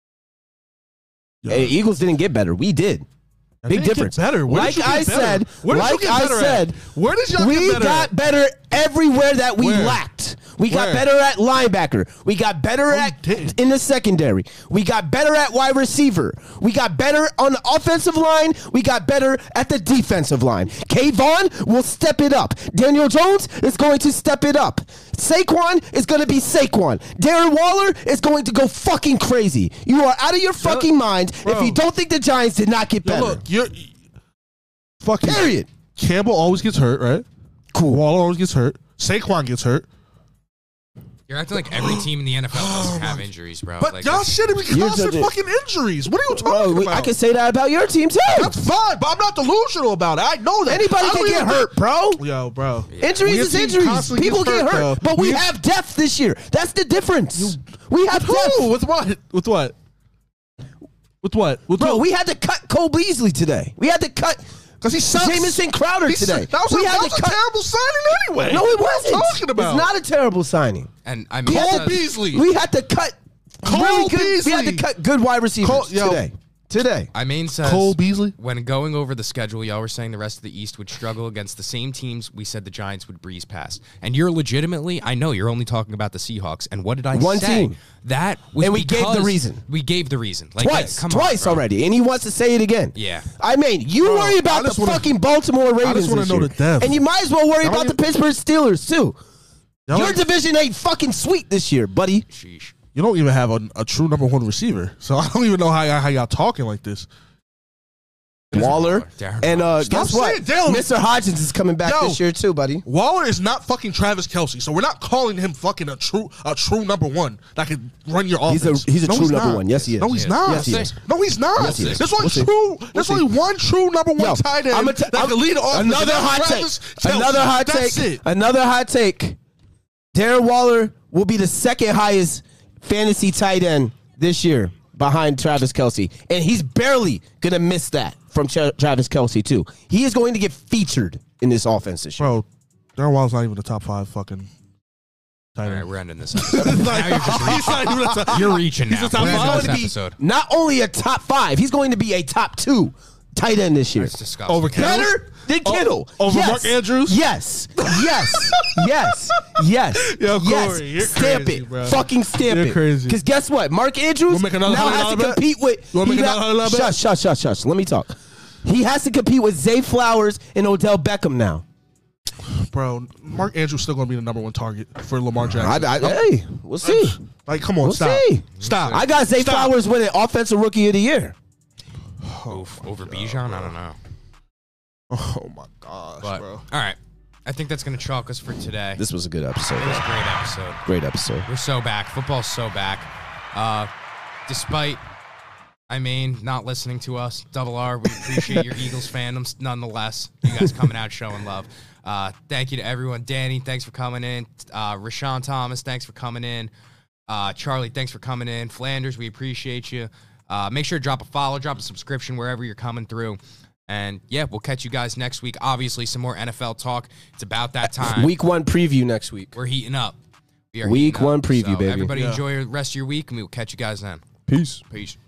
Speaker 3: Yeah.
Speaker 1: Hey, Eagles didn't get better. We did.
Speaker 3: Y'all
Speaker 1: Big
Speaker 3: didn't get
Speaker 1: difference.
Speaker 3: better. Where
Speaker 1: Like
Speaker 3: did you
Speaker 1: I
Speaker 3: get better?
Speaker 1: said,
Speaker 3: Where did you
Speaker 1: like
Speaker 3: get
Speaker 1: I
Speaker 3: better at?
Speaker 1: said,
Speaker 3: Where did y'all
Speaker 1: we
Speaker 3: get better
Speaker 1: got
Speaker 3: at?
Speaker 1: better everywhere that we
Speaker 3: Where?
Speaker 1: lacked. We got
Speaker 3: Where?
Speaker 1: better at linebacker. We got better
Speaker 3: we
Speaker 1: at
Speaker 3: didn't.
Speaker 1: in the secondary. We got better at wide receiver. We got better on the offensive line. We got better at the defensive line. Kayvon will step it up. Daniel Jones is going to step it up. Saquon is going to be Saquon. Darren Waller is going to go fucking crazy. You are out of your fucking mind if
Speaker 3: Bro.
Speaker 1: you don't think the Giants did not get
Speaker 3: Yo,
Speaker 1: better.
Speaker 3: look, you're fucking
Speaker 1: Period.
Speaker 3: Campbell always gets hurt, right?
Speaker 1: Cool.
Speaker 3: Waller always gets hurt. Saquon gets hurt.
Speaker 2: You're acting like every team in the NFL doesn't have injuries, bro.
Speaker 3: But
Speaker 2: like,
Speaker 3: y'all
Speaker 2: that's-
Speaker 3: shouldn't be
Speaker 1: You're
Speaker 3: constant
Speaker 1: judging-
Speaker 3: fucking injuries. What are you
Speaker 1: Bro,
Speaker 3: talking about?
Speaker 1: I can say that about your team too.
Speaker 3: That's fine, but I'm not delusional about it. I know that.
Speaker 1: Anybody
Speaker 3: I
Speaker 1: can
Speaker 3: don't
Speaker 1: get
Speaker 3: even-
Speaker 1: hurt, bro.
Speaker 3: Yo, bro.
Speaker 1: Injuries
Speaker 3: We
Speaker 1: is
Speaker 3: have teams
Speaker 1: injuries.
Speaker 3: constantly
Speaker 1: People get hurt,
Speaker 3: though.
Speaker 1: but we have depth this year. That's the difference. We have
Speaker 3: Who?
Speaker 1: depth.
Speaker 3: With what? With what? With what? With
Speaker 1: Bro,
Speaker 3: what?
Speaker 1: we had to cut Cole Beasley today. We had to cut
Speaker 3: Because he sucks.
Speaker 1: Jamison Crowder
Speaker 3: He
Speaker 1: today.
Speaker 3: sucks. That was,
Speaker 1: we
Speaker 3: a,
Speaker 1: had
Speaker 3: that was
Speaker 1: to
Speaker 3: a
Speaker 1: cut.
Speaker 3: terrible signing anyway.
Speaker 1: No, it
Speaker 3: What are
Speaker 1: wasn't.
Speaker 3: you talking about?
Speaker 1: It's not a terrible signing.
Speaker 2: And I mean,
Speaker 3: Cole Beasley.
Speaker 1: We had to cut
Speaker 3: Cole
Speaker 1: really good. We had to
Speaker 3: Beasley.
Speaker 1: cut good wide receivers
Speaker 3: Cole- yo.
Speaker 1: today.
Speaker 2: I mean, says
Speaker 3: Cole Beasley.
Speaker 2: when going over the schedule, y'all were saying the rest of the East would struggle against the same teams we said the Giants would breeze past. And you're legitimately, I know you're only talking about the Seahawks. And what did I
Speaker 1: One
Speaker 2: say?
Speaker 1: team.
Speaker 2: That was
Speaker 1: And we gave the
Speaker 2: because
Speaker 1: reason.
Speaker 2: We gave the reason. Like,
Speaker 1: Twice
Speaker 2: come on,
Speaker 1: twice
Speaker 2: bro.
Speaker 1: already, and he wants to say it again.
Speaker 2: Yeah.
Speaker 1: I mean, you
Speaker 3: Bro,
Speaker 1: worry
Speaker 3: I
Speaker 1: about the
Speaker 3: just wanna-
Speaker 1: fucking Baltimore Ravens
Speaker 3: wanna
Speaker 1: this
Speaker 3: know
Speaker 1: year.
Speaker 3: the depth.
Speaker 1: And you might as well worry
Speaker 3: Y'all
Speaker 1: about the
Speaker 3: ain't-
Speaker 1: Pittsburgh Steelers too.
Speaker 3: Y'all
Speaker 1: Your
Speaker 3: ain't-
Speaker 1: division ain't fucking sweet this year, buddy.
Speaker 2: Sheesh.
Speaker 3: You don't even have a true number one receiver, so I don't even know how y'all talking like this.
Speaker 1: Waller
Speaker 2: Darren
Speaker 1: and
Speaker 2: Waller.
Speaker 1: guess
Speaker 3: Stop
Speaker 1: what?
Speaker 3: saying Darren.
Speaker 1: Mr. Hodgins is coming back
Speaker 3: Yo.
Speaker 1: this year too, buddy.
Speaker 3: Waller is not fucking Travis Kelce, so we're not calling him fucking a true number one that can run your
Speaker 1: He's
Speaker 3: offense.
Speaker 1: a
Speaker 3: No,
Speaker 1: true
Speaker 3: he's
Speaker 1: number
Speaker 3: not.
Speaker 1: one. Yes, he is.
Speaker 3: No, he's
Speaker 2: Yes,
Speaker 3: not.
Speaker 1: yes, he is.
Speaker 3: No, he's not.
Speaker 1: Yes, he is.
Speaker 3: There's only
Speaker 1: We'll see.
Speaker 3: true. There's
Speaker 1: We'll
Speaker 3: only
Speaker 1: see.
Speaker 3: one true number one
Speaker 1: Yo,
Speaker 3: tight end that can lead the offense.
Speaker 1: Another
Speaker 3: and
Speaker 1: hot
Speaker 3: that's
Speaker 1: take.
Speaker 3: Travis Kelce.
Speaker 1: Another hot
Speaker 3: That's
Speaker 1: take.
Speaker 3: it.
Speaker 1: Another hot take. Darren Waller will be the second highest fantasy tight end this year behind Travis Kelce, and he's barely gonna miss that from Travis Kelce too. He is going to get featured in this offense this year.
Speaker 3: Bro, Darren Waller's not even the top 5 fucking tight
Speaker 2: All right,
Speaker 3: end.
Speaker 2: we're ending this episode.
Speaker 3: Like,
Speaker 2: Now you're just
Speaker 3: he's not even the top.
Speaker 2: You're reaching now.
Speaker 3: He's the top
Speaker 2: We're ending
Speaker 3: five.
Speaker 2: this
Speaker 1: He's going to
Speaker 2: episode.
Speaker 1: be not only a top 5, he's going to be a top 2 tight end this year.
Speaker 2: That's disgusting.
Speaker 3: Over Kittle?
Speaker 1: Better than Kittle.
Speaker 3: over
Speaker 1: Yes.
Speaker 3: Mark Andrews?
Speaker 1: Yes. Yes. Yes. Yes.
Speaker 3: Yo,
Speaker 1: yes.
Speaker 3: Corey, you're
Speaker 1: Stamp
Speaker 3: crazy,
Speaker 1: it.
Speaker 3: bro.
Speaker 1: Fucking stamp
Speaker 3: You're
Speaker 1: it.
Speaker 3: crazy.
Speaker 1: Because guess what? Mark Andrews
Speaker 3: Wanna make another
Speaker 1: now has
Speaker 3: $100
Speaker 1: to
Speaker 3: bet?
Speaker 1: compete with.
Speaker 3: You wanna make
Speaker 1: he
Speaker 3: another $100 bet?
Speaker 1: Shush. Let me talk. He has to compete with Zay Flowers and Odell Beckham now.
Speaker 3: Bro, Mark Andrews still going to be the number one target for Lamar Jackson.
Speaker 1: Hey, we'll see.
Speaker 3: Like, come on,
Speaker 1: We'll
Speaker 3: stop.
Speaker 1: see.
Speaker 3: Stop.
Speaker 1: I got Zay
Speaker 3: Stop.
Speaker 1: Flowers winning Offensive Rookie of the Year.
Speaker 2: Oof, over Bijan? I don't know.
Speaker 3: Oh, my gosh,
Speaker 2: But,
Speaker 3: bro.
Speaker 2: all right. I think that's going to chalk us for today.
Speaker 1: This was a good episode.
Speaker 2: It was a
Speaker 1: man.
Speaker 2: great episode.
Speaker 1: Great episode.
Speaker 2: We're so back. Football's so back. Despite, not listening to us, Double R, we appreciate your Eagles fandoms nonetheless. You guys coming out showing love. Thank you to everyone. Danny, thanks for coming in. Rashawn Thomas, thanks for coming in. Charlie, thanks for coming in. Flanders, we appreciate you. Make sure to drop a follow, drop a subscription wherever you're coming through. And, yeah, we'll catch you guys next week. Obviously, some more NFL talk. It's about that time.
Speaker 1: Week 1 preview next week.
Speaker 2: We're heating up. We are
Speaker 1: Week
Speaker 2: heating up.
Speaker 1: 1 preview,
Speaker 2: So
Speaker 1: baby.
Speaker 2: Everybody
Speaker 3: Yeah.
Speaker 2: enjoy the rest of your week, and we will catch you guys then.
Speaker 1: Peace.
Speaker 2: Peace.